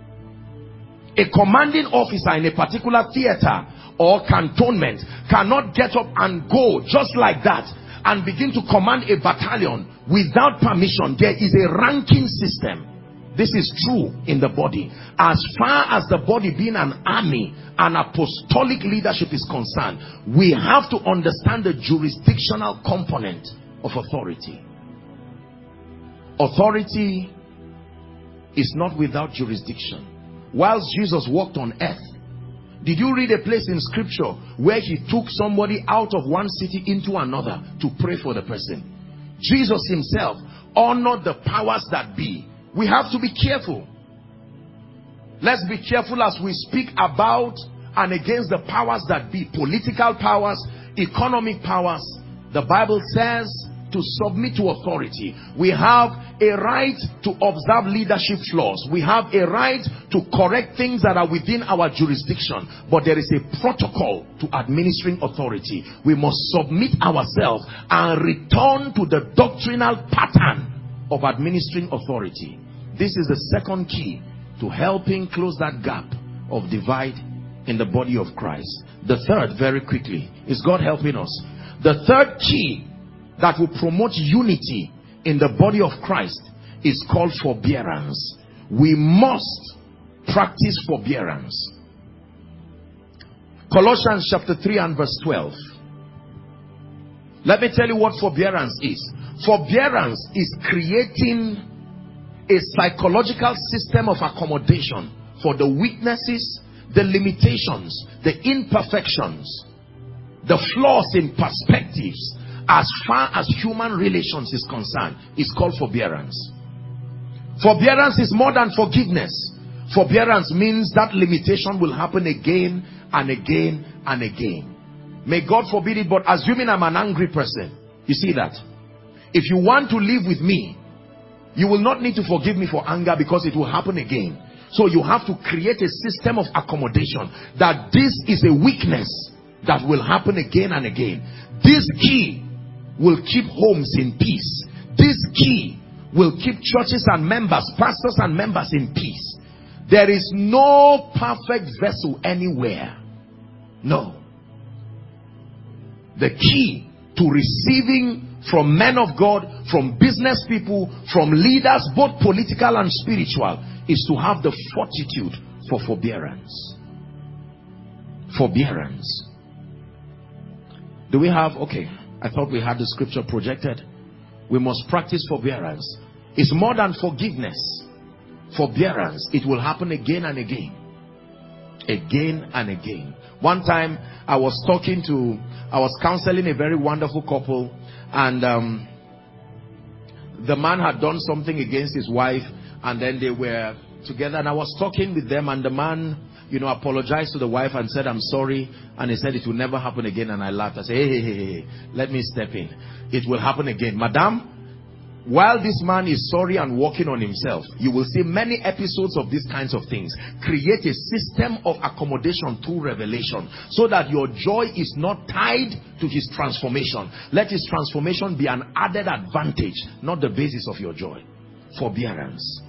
A commanding officer in a particular theater or cantonment cannot get up and go just like that and begin to command a battalion without permission. There is a ranking system. This is true in the body. As far as the body being an army and apostolic leadership is concerned, we have to understand the jurisdictional component of authority. Authority is not without jurisdiction. Whilst Jesus walked on earth, did you read a place in scripture where he took somebody out of one city into another to pray for the person? Jesus himself honored the powers that be. We have to be careful. Let's be careful as we speak about and against the powers that be. Political powers, economic powers. The Bible says to submit to authority. We have a right to observe leadership flaws. We have a right to correct things that are within our jurisdiction. But there is a protocol to administering authority. We must submit ourselves and return to the doctrinal pattern of administering authority. This is the second key to helping close that gap of divide in the body of Christ. The third, very quickly, is God helping us. The third key that will promote unity in the body of Christ is called forbearance. We must practice forbearance. Colossians chapter 3 and verse 12. Let me tell you what forbearance is. Forbearance is creating a psychological system of accommodation for the weaknesses, the limitations, the imperfections, the flaws in perspectives as far as human relations is concerned. Is called forbearance. Forbearance is more than forgiveness. Forbearance means that limitation will happen again and again and again. May God forbid it, but assuming I'm an angry person, you see that? If you want to live with me, you will not need to forgive me for anger because it will happen again. So you have to create a system of accommodation that this is a weakness that will happen again and again. This key will keep homes in peace. This key will keep churches and members, pastors and members in peace. There is no perfect vessel anywhere. No. The key to receiving from men of God, from business people, from leaders, both political and spiritual, is to have the fortitude for forbearance. Forbearance. Do we have, okay, I thought we had the scripture projected. We must practice forbearance. It's more than forgiveness. Forbearance, it will happen again and again. Again and again. One time I was counseling a very wonderful couple, and the man had done something against his wife, and then they were together, and I was talking with them, and the man, apologized to the wife and said, "I'm sorry," and he said it will never happen again. And I laughed. I said, hey, let me step in. It will happen again. Madam, while this man is sorry and working on himself, you will see many episodes of these kinds of things. Create a system of accommodation through revelation, so that your joy is not tied to his transformation. Let his transformation be an added advantage, not the basis of your joy. Forbearance.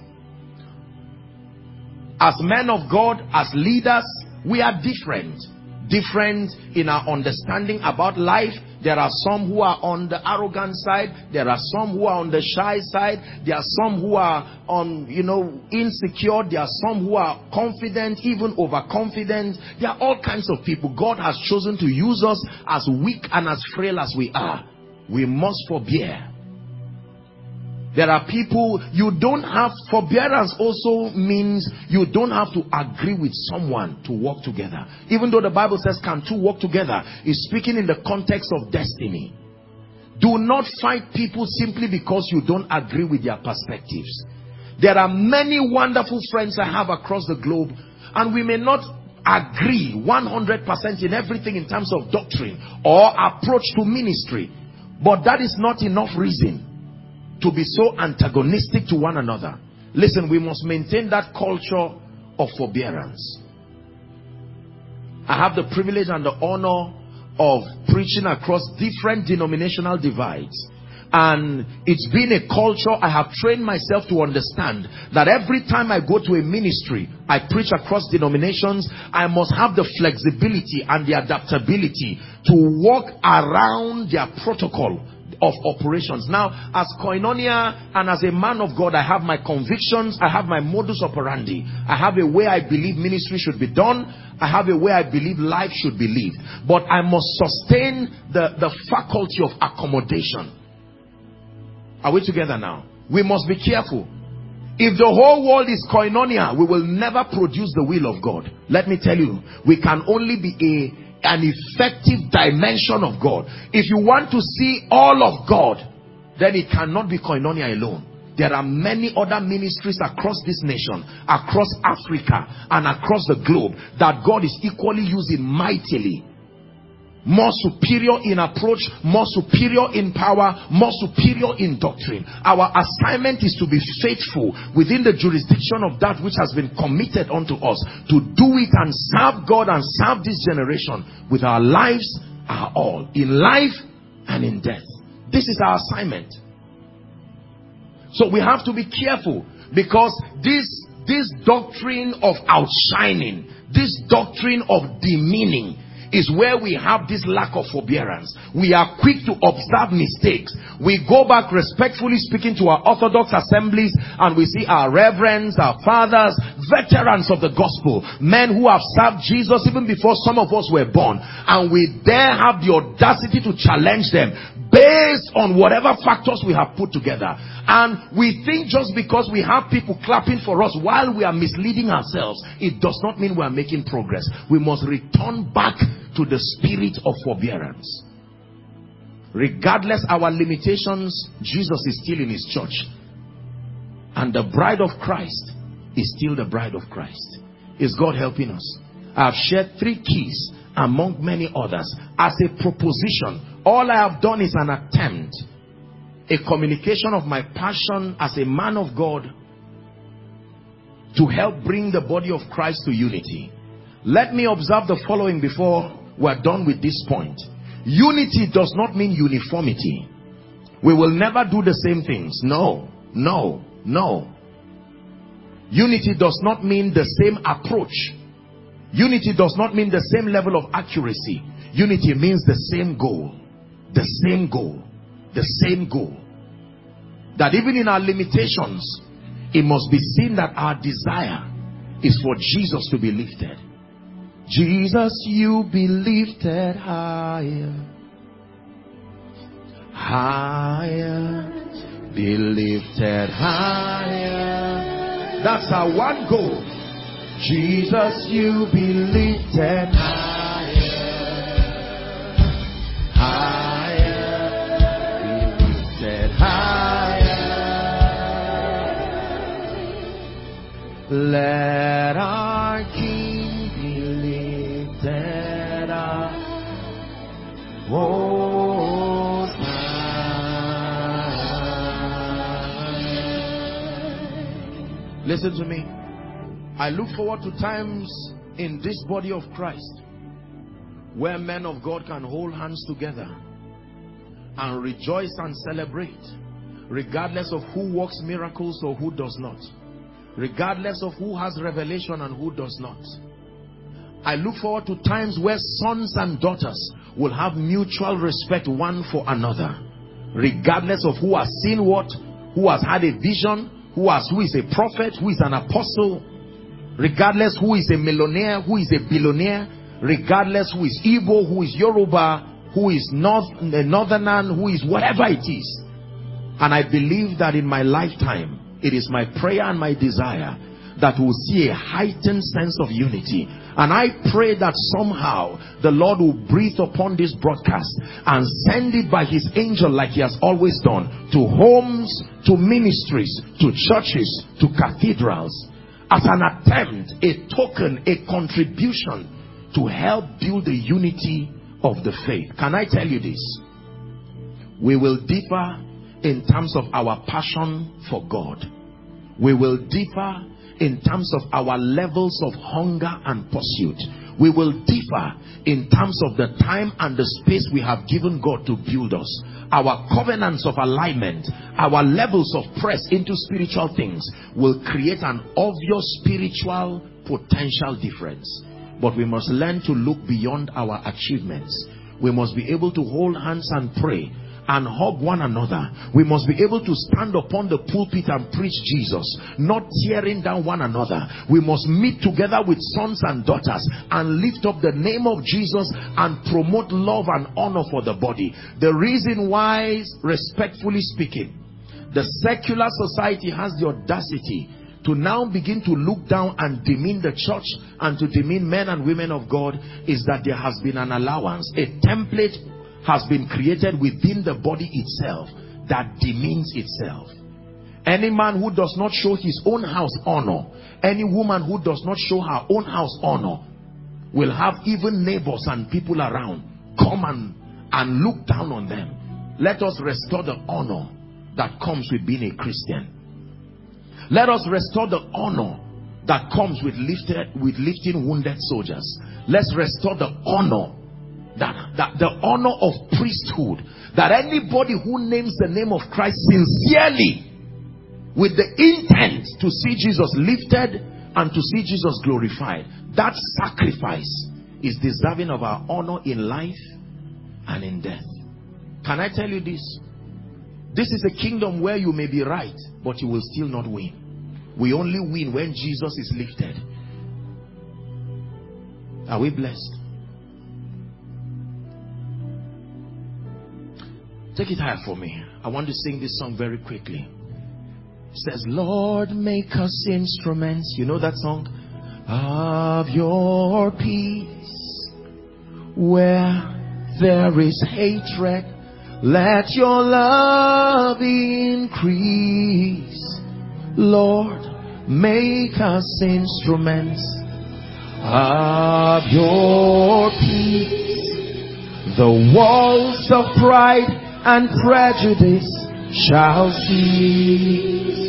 As men of God, as leaders, we are different. Different in our understanding about life. There are some who are on the arrogant side. There are some who are on the shy side. There are some who are on, insecure. There are some who are confident, even overconfident. There are all kinds of people. God has chosen to use us as weak and as frail as we are. We must forbear. There are people, you don't have, forbearance also means you don't have to agree with someone to work together. Even though the Bible says, can two work together? It's speaking in the context of destiny. Do not fight people simply because you don't agree with their perspectives. There are many wonderful friends I have across the globe, and we may not agree 100% in everything in terms of doctrine or approach to ministry, but that is not enough reason to be so antagonistic to one another. Listen, we must maintain that culture of forbearance. I have the privilege and the honor of preaching across different denominational divides, and it's been a culture I have trained myself to understand, that every time I go to a ministry, I preach across denominations, I must have the flexibility and the adaptability to walk around their protocol, of operations. Now, as koinonia and as a man of God, I have my convictions, I have my modus operandi, I have a way I believe ministry should be done, I have a way I believe life should be lived. But I must sustain the faculty of accommodation. Are we together now? We must be careful. If the whole world is koinonia, we will never produce the will of God. Let me tell you, we can only be an effective dimension of God. If you want to see all of God, then it cannot be koinonia alone. There are many other ministries across this nation, across Africa, and across the globe that God is equally using mightily. More superior in approach, more superior in power, more superior in doctrine. Our assignment is to be faithful within the jurisdiction of that which has been committed unto us, to do it and serve God and serve this generation with our lives, our all, in life and in death. This is our assignment. So we have to be careful, because this doctrine of outshining, this doctrine of demeaning, is where we have this lack of forbearance. We are quick to observe mistakes. We go back respectfully speaking to our Orthodox assemblies, and we see our reverends, our fathers, veterans of the gospel, men who have served Jesus even before some of us were born, and we dare have the audacity to challenge them based on whatever factors we have put together. And we think just because we have people clapping for us while we are misleading ourselves, it does not mean we are making progress. We must return back to the spirit of forbearance. Regardless our limitations, Jesus is still in his church, and the bride of Christ is still the bride of Christ. Is God helping us? I have shared 3 keys among many others as a proposition. All I have done is an attempt, a communication of my passion as a man of God to help bring the body of Christ to unity. Let me observe the following before we're done with this point. Unity does not mean uniformity. We will never do the same things. No, no, no. Unity does not mean the same approach. Unity does not mean the same level of accuracy. Unity means the same goal. The same goal. The same goal. That even in our limitations, it must be seen that our desire is for Jesus to be lifted. Jesus, you be lifted higher. Higher. Be lifted higher. That's our one goal. Jesus, you be lifted higher. Higher. Be lifted higher. Let our King be lifted up. Most high. Listen to me. I look forward to times in this body of Christ where men of God can hold hands together and rejoice and celebrate, regardless of who works miracles or who does not, regardless of who has revelation and who does not. I look forward to times where sons and daughters will have mutual respect one for another, regardless of who has seen what, who has had a vision, who is a prophet, who is an apostle, regardless who is a millionaire, who is a billionaire, regardless who is Igbo, who is Yoruba, who is Northern, who is whatever it is. And I believe that in my lifetime, it is my prayer and my desire that we'll see a heightened sense of unity. And I pray that somehow the Lord will breathe upon this broadcast and send it by his angel like he has always done, to homes, to ministries, to churches, to cathedrals, as an attempt, a token, a contribution to help build the unity of the faith. Can I tell you this? We will differ in terms of our passion for God. We will differ in terms of our levels of hunger and pursuit. We will differ in terms of the time and the space we have given God to build us. Our covenants of alignment, our levels of press into spiritual things will create an obvious spiritual potential difference. But we must learn to look beyond our achievements. We must be able to hold hands and pray and hug one another. We must be able to stand upon the pulpit and preach Jesus, not tearing down one another. We must meet together with sons and daughters and lift up the name of Jesus and promote love and honor for the body. The reason why, respectfully speaking, the secular society has the audacity to now begin to look down and demean the church and to demean men and women of God is that there has been an allowance. A template has been created within the body itself that demeans itself. Any man who does not show his own house honor, any woman who does not show her own house honor, will have even neighbors and people around come and look down on them. Let us restore the honor that comes with being a Christian. Let us restore the honor that comes with lifting wounded soldiers. Let's restore the honor, the honor of priesthood, that anybody who names the name of Christ sincerely with the intent to see Jesus lifted and to see Jesus glorified, that sacrifice is deserving of our honor in life and in death. Can I tell you this? This is a kingdom where you may be right, but you will still not win. We only win when Jesus is lifted. Are we blessed? Take it higher for me. I want to sing this song very quickly. It says, Lord, make us instruments. You know that song? Of your peace. Where there is hatred, let your love increase. Lord, make us instruments of your peace. The walls of pride and prejudice shall cease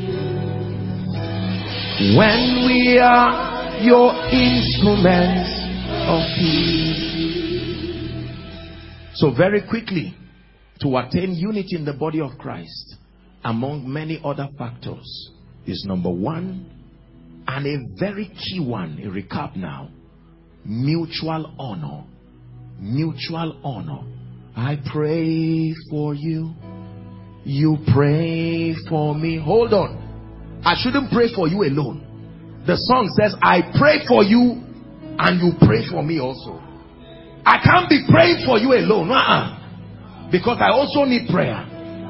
when we are your instruments of peace. So very quickly, to attain unity in the body of Christ, among many other factors, is number one, and a very key one, a recap now, mutual honor. Mutual honor. I pray for you, you pray for me. Hold on, I shouldn't pray for you alone. The song says, I pray for you and you pray for me also. I can't be praying for you alone, because I also need prayer.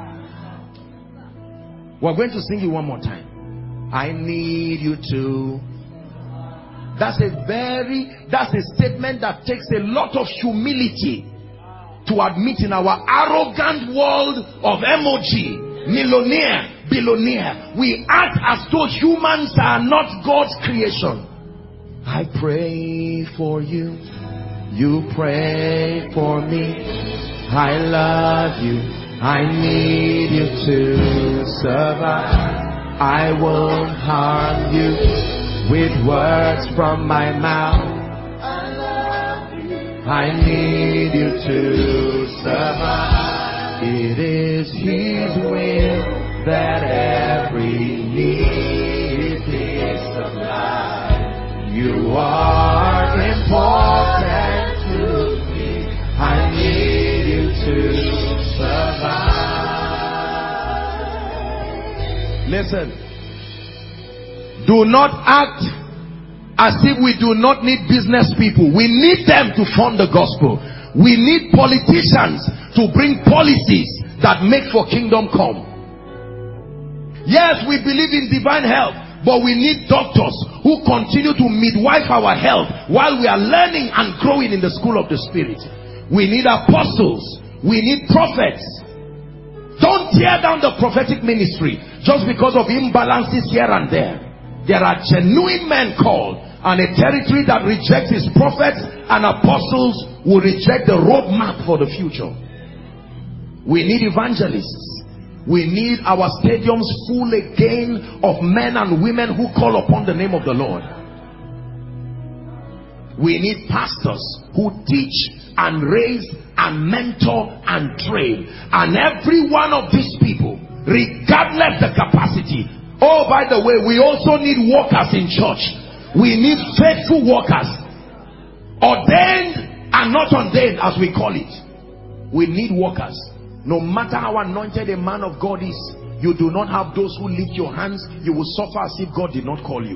We're going to sing it one more time. I need you to. That's a statement that takes a lot of humility to admit in our arrogant world of emoji, millionaire, billionaire. We act as though humans are not God's creation. I pray for you, you pray for me. I love you, I need you to survive. I won't harm you with words from my mouth. I need you to survive. It is His will that every need is supplied. You are important to me. I need you to survive. Listen. Do not act as if we do not need business people. We need them to fund the gospel. We need politicians to bring policies that make for kingdom come. Yes, we believe in divine health, but we need doctors who continue to midwife our health while we are learning and growing in the school of the Spirit. We need apostles. We need prophets. Don't tear down the prophetic ministry just because of imbalances here and there. There are genuine men called, and a territory that rejects its prophets and apostles will reject the roadmap for the future. We need evangelists. We need our stadiums full again of men and women who call upon the name of the Lord. We need pastors who teach and raise and mentor and train. And every one of these people, regardless the capacity. Oh, by the way, we also need workers in church. We need faithful workers, ordained and not ordained, as we call it. We need workers. No matter how anointed a man of God is, you do not have those who lift your hands, you will suffer as if God did not call you.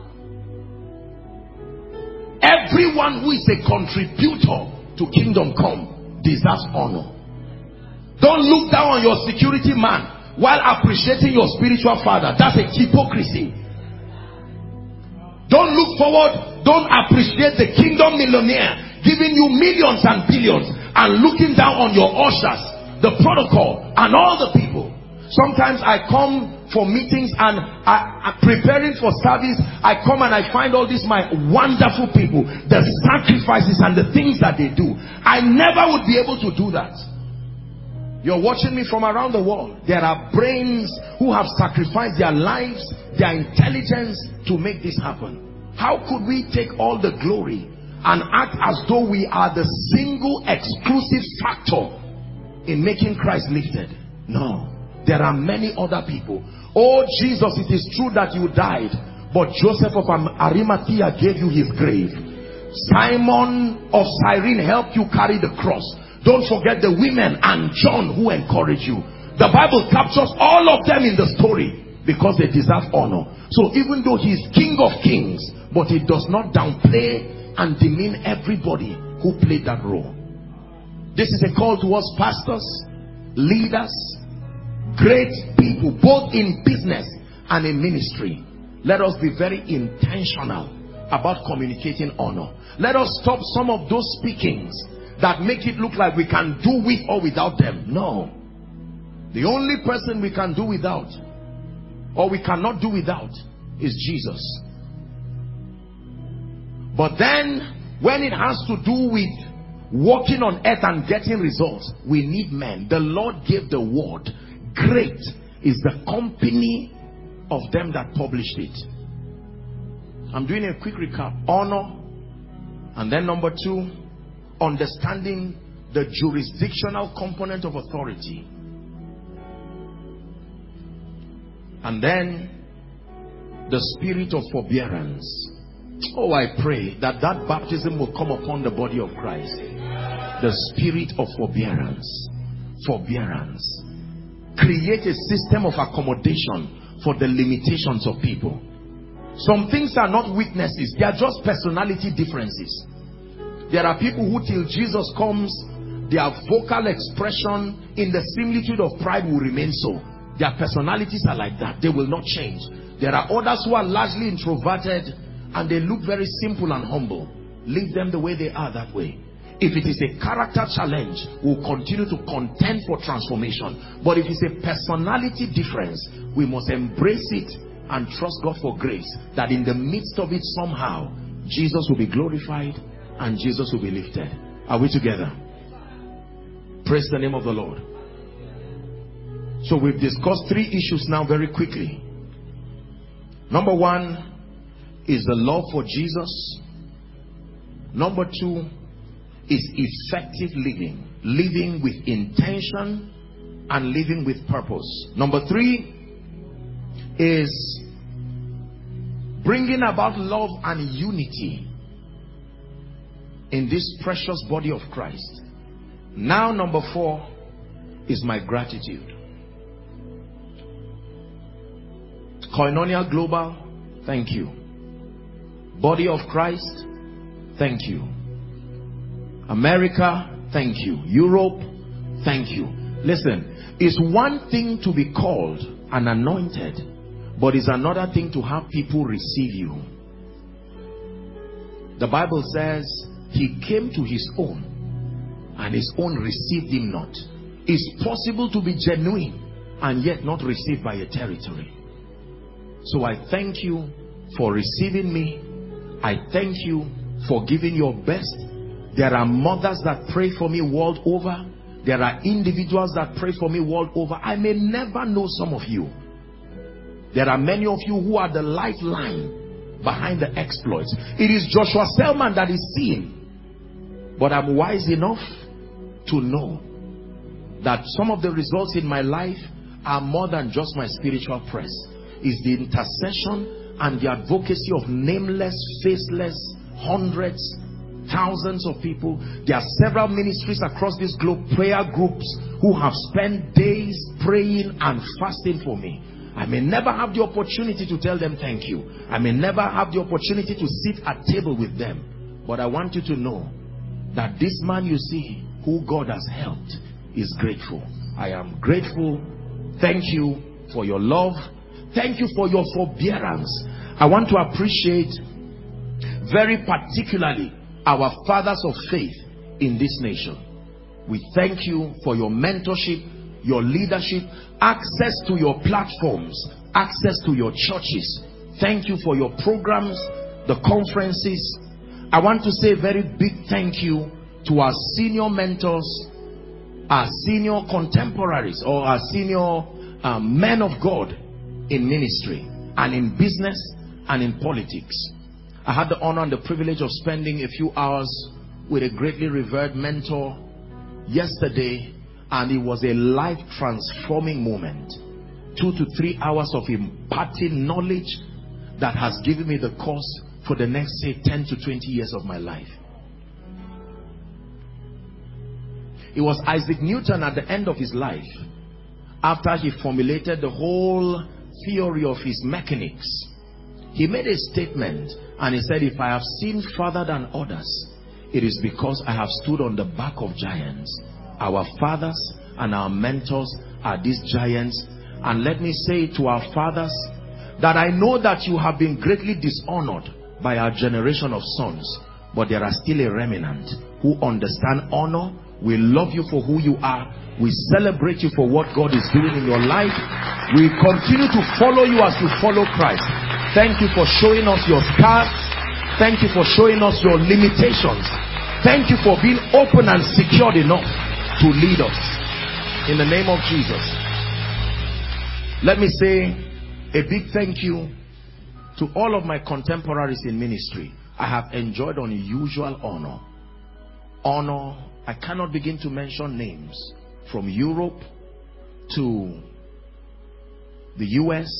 Everyone who is a contributor to kingdom come deserves honor. Don't look down on your security man while appreciating your spiritual father. That's a hypocrisy. Don't look forward, don't appreciate the kingdom millionaire giving you millions and billions and looking down on your ushers, the protocol, and all the people. Sometimes I come for meetings and I'm preparing for service. I come and I find all these my wonderful people, the sacrifices and the things that they do. I never would be able to do that. You're watching me from around the world. There are brains who have sacrificed their lives, their intelligence to make this happen. How could we take all the glory and act as though we are the single exclusive factor in making Christ lifted? No. There are many other people. Oh Jesus, it is true that you died, but Joseph of Arimathea gave you his grave. Simon of Cyrene helped you carry the cross. Don't forget the women and John who encouraged you. The Bible captures all of them in the story because they deserve honor. So even though he is King of Kings, but it does not downplay and demean everybody who played that role. This is a call to us pastors, leaders, great people, both in business and in ministry. Let us be very intentional about communicating honor. Let us stop some of those speakings that make it look like we can do with or without them. No. The only person we can do without, or we cannot do without, is Jesus. But then, when it has to do with walking on earth and getting results, we need men. The Lord gave the word. Great is the company of them that published it. I'm doing a quick recap. Honor. And then number 2, understanding the jurisdictional component of authority. And then the spirit of forbearance. Oh, I pray that that baptism will come upon the body of Christ. The spirit of forbearance. Forbearance. Create a system of accommodation for the limitations of people. Some things are not weaknesses, they are just personality differences. There are people who till Jesus comes, their vocal expression in the similitude of pride will remain so. Their personalities are like that, they will not change. There are others who are largely introverted and they look very simple and humble. Leave them the way they are that way. If it is a character challenge, we'll continue to contend for transformation. But if it's a personality difference, we must embrace it and trust God for grace, that in the midst of it somehow, Jesus will be glorified and Jesus will be lifted. Are we together? Praise the name of the Lord. So we've discussed 3 issues now very quickly. Number 1 is the love for Jesus. Number 2 is effective living. Living with intention and living with purpose. Number 3 is bringing about love and unity in this precious body of Christ. Now number 4 is my gratitude. Koinonia Global, thank you. Body of Christ, thank you. America, thank you. Europe, thank you. Listen, it's one thing to be called and anointed, but it's another thing to have people receive you. The Bible says he came to his own and his own received him not. It's possible to be genuine and yet not received by a territory. So I thank you for receiving me. I thank you for giving your best. There are mothers that pray for me world over. There are individuals that pray for me world over. I may never know some of you. There are many of you who are the lifeline behind the exploits. It is Joshua Selman that is seen. But I'm wise enough to know that some of the results in my life are more than just my spiritual press. It's the intercession and the advocacy of nameless, faceless, hundreds Thousands of people. There are several ministries across this globe, prayer groups, who have spent days praying and fasting for me. I may never have the opportunity to tell them thank you. I may never have the opportunity to sit at table with them. But I want you to know that this man you see, who God has helped, is grateful. I am grateful. Thank you for your love. Thank you for your forbearance. I want to appreciate very particularly our fathers of faith in this nation. We thank you for your mentorship, your leadership, access to your platforms, access to your churches. Thank you for your programs, the conferences. I want to say a very big thank you to our senior mentors, our senior contemporaries, or our senior men of God in ministry and in business and in politics. I had the honor and the privilege of spending a few hours with a greatly revered mentor yesterday, and it was a life-transforming moment. 2 to 3 hours of imparting knowledge that has given me the course for the next, say, 10 to 20 years of my life. It was Isaac Newton at the end of his life, after he formulated the whole theory of his mechanics. He made a statement and he said, if I have seen farther than others, it is because I have stood on the back of giants. Our fathers and our mentors are these giants. And let me say to our fathers that I know that you have been greatly dishonored by our generation of sons, but there are still a remnant who understand honor. We love you for who you are. We celebrate you for what God is doing in your life. We continue to follow you as you follow Christ. Thank you for showing us your scars. Thank you for showing us your limitations. Thank you for being open and secured enough to lead us. In the name of Jesus. Let me say a big thank you to all of my contemporaries in ministry. I have enjoyed unusual honor. Honor, I cannot begin to mention names. From Europe to the US,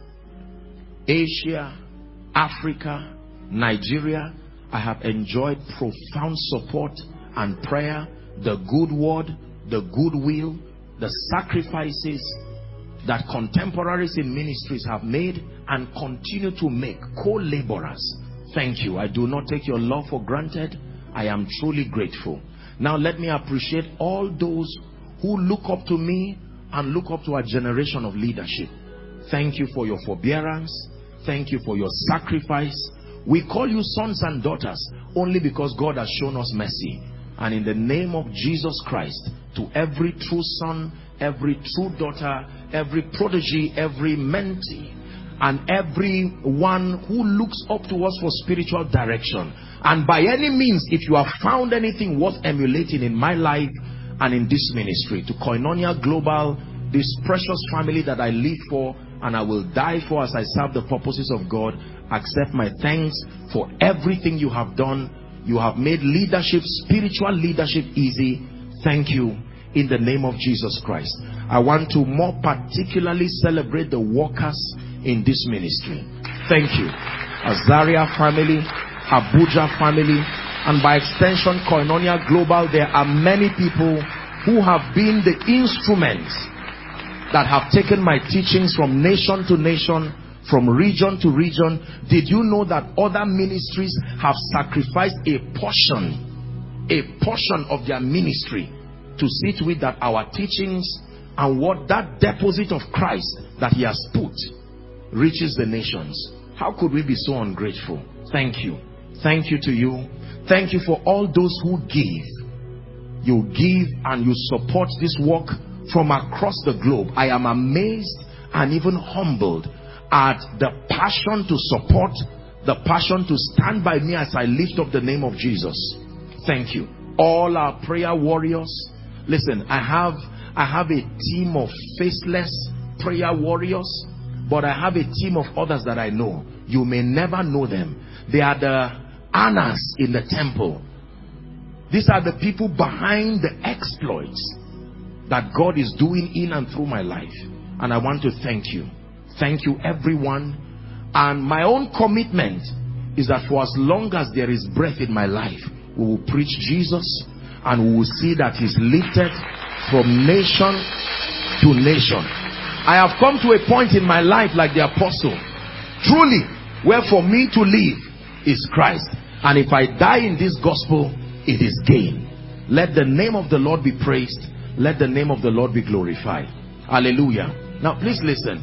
Asia, Africa, Nigeria, I have enjoyed profound support and prayer, the good word, the goodwill, the sacrifices that contemporaries in ministries have made and continue to make, co-laborers. Thank you. I do not take your love for granted. I am truly grateful. Now let me appreciate all those who look up to me and look up to our generation of leadership. Thank you for your forbearance. Thank you for your sacrifice. We call you sons and daughters only because God has shown us mercy. And in the name of Jesus Christ, to every true son, every true daughter, every protege, every mentee, and everyone who looks up to us for spiritual direction, and by any means, if you have found anything worth emulating in my life and in this ministry, to Koinonia Global, this precious family that I live for and I will die for as I serve the purposes of God, accept my thanks for everything you have done. You have made leadership, spiritual leadership, easy. Thank you in the name of Jesus Christ. I want to more particularly celebrate the workers in this ministry. Thank you. Azaria family, Abuja family, and by extension Koinonia Global. There are many people who have been the instruments that have taken my teachings from nation to nation, from region to region. Did you know that other ministries have sacrificed a portion of their ministry to see to it that our teachings and what that deposit of Christ that he has put reaches the nations? How could we be so ungrateful? Thank you. Thank you to you. Thank you for all those who give. You give and you support this work from across the globe. I am amazed and even humbled at the passion to support, the passion to stand by me as I lift up the name of Jesus. Thank you. All our prayer warriors. Listen, I have a team of faceless prayer warriors, but I have a team of others that I know. You may never know them. They are the Annas in the temple. These are the people behind the exploits that God is doing in and through my life. And I want to thank you. Thank you, everyone. And my own commitment is that for as long as there is breath in my life, We will preach Jesus, and we will see that he's lifted from nation to nation. I have come to a point in my life, like the apostle, truly, where for me to live is Christ, and if I die in this gospel, it is gain. Let the name of the Lord be praised. Let the name of the Lord be glorified. Hallelujah. Now please listen.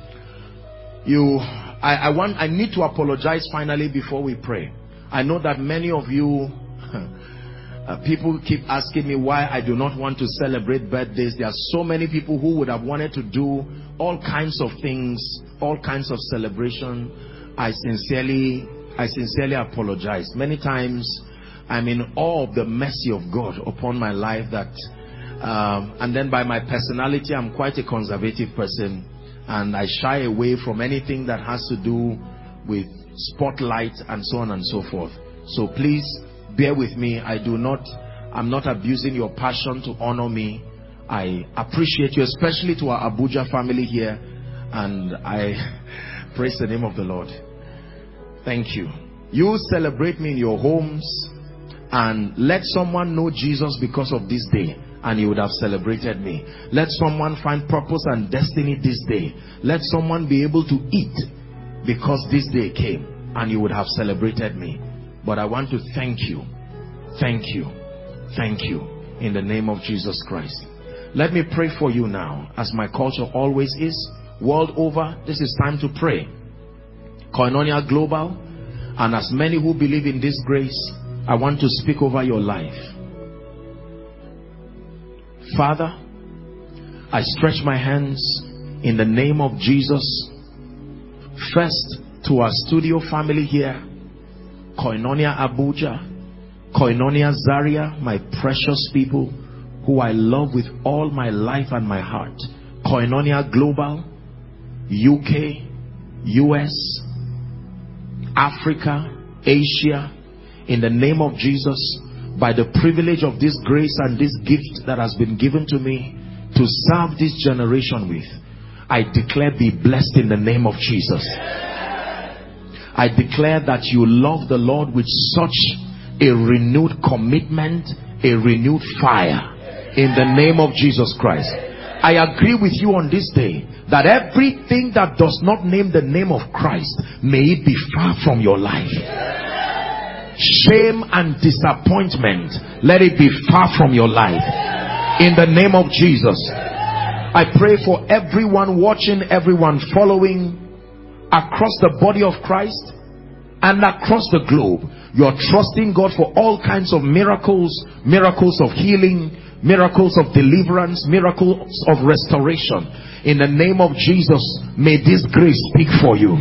I need to apologize finally before we pray. I know that many of you people keep asking me why I do not want to celebrate birthdays. There are so many people who would have wanted to do all kinds of things, all kinds of celebration. I sincerely apologize. Many times I'm in awe of the mercy of God upon my life, that and then by my personality, I'm quite a conservative person, and I shy away from anything that has to do with spotlight and so on and so forth. So please bear with me. I'm not abusing your passion to honor me. I appreciate you, especially to our Abuja family here, and I praise the name of the Lord. Thank you. You celebrate me in your homes, and let someone know Jesus because of this day, and you would have celebrated me. Let someone find purpose and destiny this day. Let someone be able to eat because this day came, and you would have celebrated me. But I want to thank you, thank you, thank you in the name of Jesus Christ. Let me pray for you now, as my culture always is. World over, this is time to pray. Koinonia Global, and as many who believe in this grace, I want to speak over your life. Father, I stretch my hands in the name of Jesus, first to our studio family here, Koinonia Abuja, Koinonia Zaria, my precious people who I love with all my life and my heart. Koinonia Global, UK, US, Africa, Asia, in the name of Jesus, by the privilege of this grace and this gift that has been given to me to serve this generation with, I declare, be blessed in the name of Jesus. I declare that you love the Lord with such a renewed commitment, a renewed fire, in the name of Jesus Christ. I agree with you on this day that everything that does not name the name of Christ, may it be far from your life. Shame and disappointment, let it be far from your life, in the name of Jesus. I pray for everyone watching, everyone following, across the body of Christ and across the globe. You're trusting God for all kinds of miracles, miracles of healing, miracles of deliverance, miracles of restoration. In the name of Jesus, may this grace speak for you.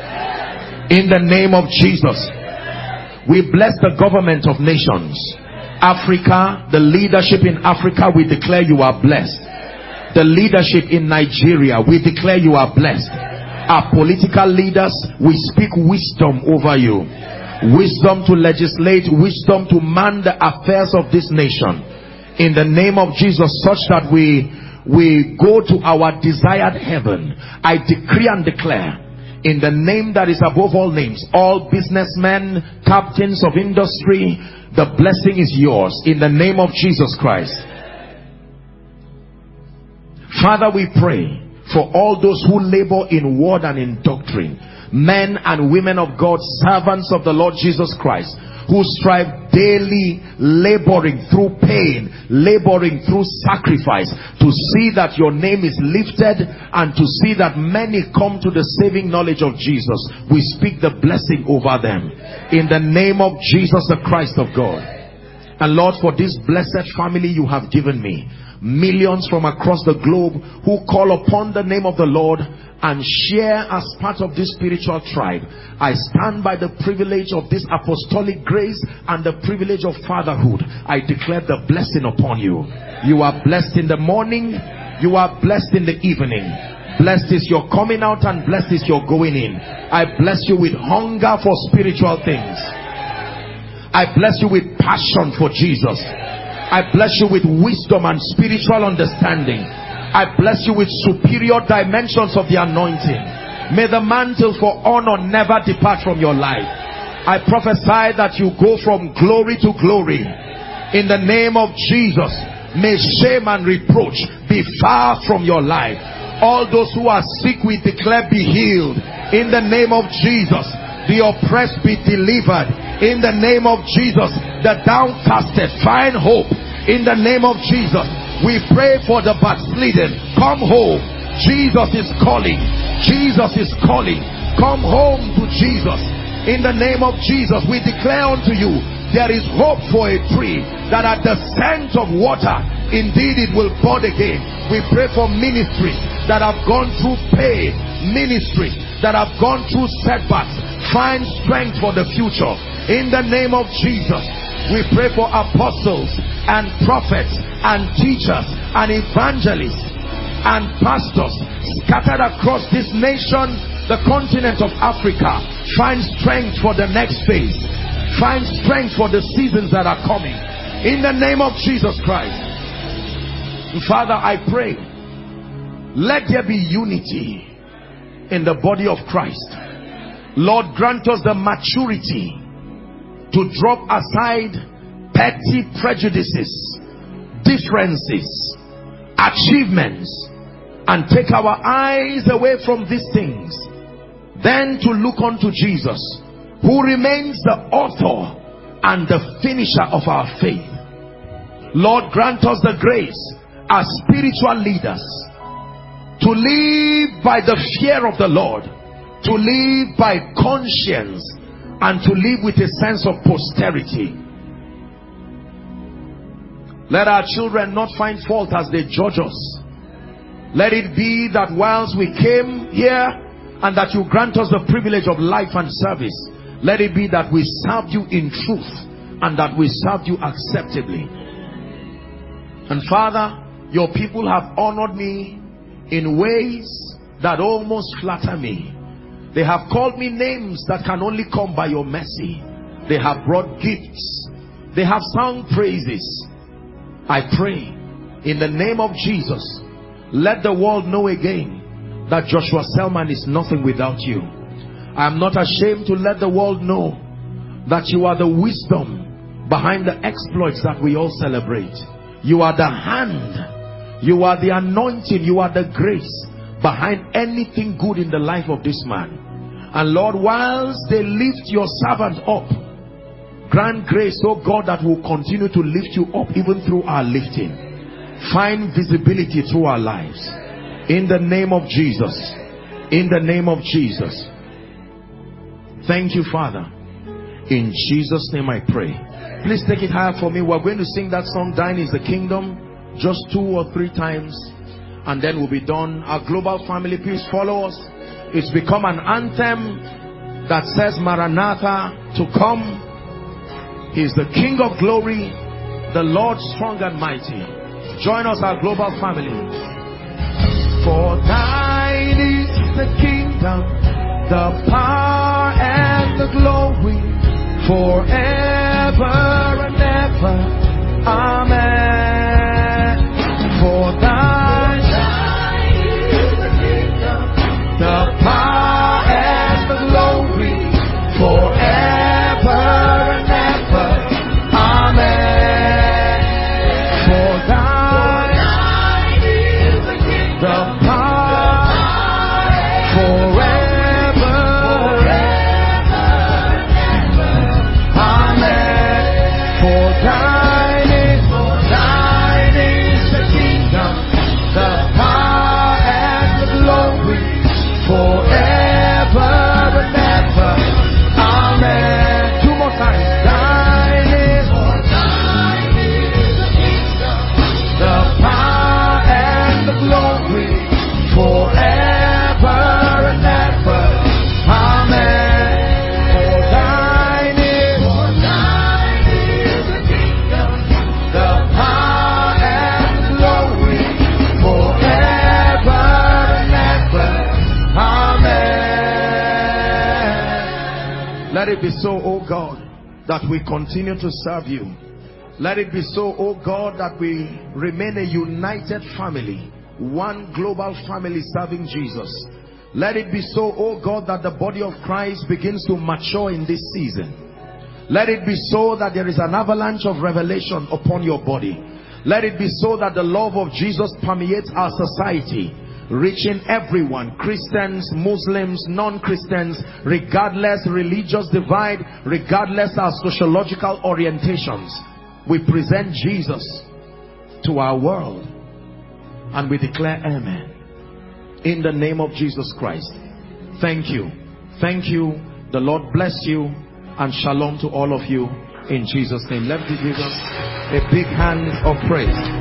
In the name of Jesus, we bless the government of nations. Africa, the leadership in Africa, we declare you are blessed. The leadership in Nigeria, we declare you are blessed. Our political leaders, we speak wisdom over you. Wisdom to legislate, wisdom to man the affairs of this nation. In the name of Jesus, such that we go to our desired heaven. I decree and declare, in the name that is above all names, all businessmen, captains of industry, the blessing is yours in the name of Jesus Christ. Father, we pray for all those who labor in word and in doctrine, men and women of God, servants of the Lord Jesus Christ, who strive daily, laboring through pain, laboring through sacrifice, to see that your name is lifted and to see that many come to the saving knowledge of Jesus. We speak the blessing over them in the name of Jesus the Christ of God. And Lord, for this blessed family you have given me, millions from across the globe who call upon the name of the Lord and share as part of this spiritual tribe, I stand by the privilege of this apostolic grace and the privilege of fatherhood. I declare the blessing upon you. You are blessed in the morning, you are blessed in the evening. Blessed is your coming out and blessed is your going in. I bless you with hunger for spiritual things. I bless you with passion for Jesus. I bless you with wisdom and spiritual understanding. I bless you with superior dimensions of the anointing. May the mantle for honor never depart from your life. I prophesy that you go from glory to glory. In the name of Jesus, may shame and reproach be far from your life. All those who are sick, we declare, be healed. In the name of Jesus, the oppressed be delivered. In the name of Jesus, the downcasted find hope. In the name of Jesus, we pray for the backslidden. Come home. Jesus is calling. Jesus is calling. Come home to Jesus. In the name of Jesus, we declare unto you, there is hope for a tree that at the scent of water, indeed it will bud again. We pray for ministries that have gone through pain, ministries that have gone through setbacks. Find strength for the future. In the name of Jesus, we pray for apostles and prophets and teachers and evangelists and pastors scattered across this nation, the continent of Africa. Find strength for the next phase. Find strength for the seasons that are coming. In the name of Jesus Christ. Father, I pray, let there be unity in the body of Christ. Lord, grant us the maturity to drop aside petty prejudices, differences, achievements, and take our eyes away from these things, then to look unto Jesus, who remains the author and the finisher of our faith. Lord, grant us the grace as spiritual leaders to live by the fear of the Lord, to live by conscience, and to live with a sense of posterity. Let our children not find fault as they judge us. Let it be that whilst we came here and that you grant us the privilege of life and service, let it be that we serve you in truth and that we serve you acceptably. And Father, your people have honored me in ways that almost flatter me. They have called me names that can only come by your mercy. They have brought gifts. They have sung praises. I pray in the name of Jesus, let the world know again that Joshua Selman is nothing without you. I am not ashamed to let the world know that you are the wisdom behind the exploits that we all celebrate. You are the hand, you are the anointing, you are the grace behind anything good in the life of this man. And Lord, whilst they lift your servant up, grant grace, oh God, that will continue to lift you up even through our lifting. Find visibility through our lives. In the name of Jesus. In the name of Jesus. Thank you, Father. In Jesus' name I pray. Please take it higher for me. We're going to sing that song, Thine is the Kingdom, just 2 or 3 times, and then we'll be done. Our global family, please follow us. It's become an anthem that says, Maranatha, to come. He's the King of glory, the Lord strong and mighty. Join us, our global family. For thine is the kingdom, the power and the glory, forever and ever. Amen. For thine is the kingdom, the power and the glory, forever and ever. Amen. For thine is the kingdom, the power forever. Amen. For thine is the kingdom, the power and the glory, forever and ever. Amen. 2 more times. Thine is the kingdom, the power and the glory, forever and ever. Amen. For thine is the kingdom, the power and the glory, forever and ever. Amen. Let it be so, O God, that we continue to serve you. Let it be so, O God, that we remain a united family, one global family serving Jesus. Let it be so, oh God, that the body of Christ begins to mature in this season. Let it be so that there is an avalanche of revelation upon your body. Let it be so that the love of Jesus permeates our society, reaching everyone, Christians, Muslims, non-Christians, regardless religious divide, regardless our sociological orientations. We present Jesus to our world and we declare amen. In the name of Jesus Christ. Thank you. Thank you. The Lord bless you, and shalom to all of you in Jesus' name. Let's give Jesus a big hand of praise.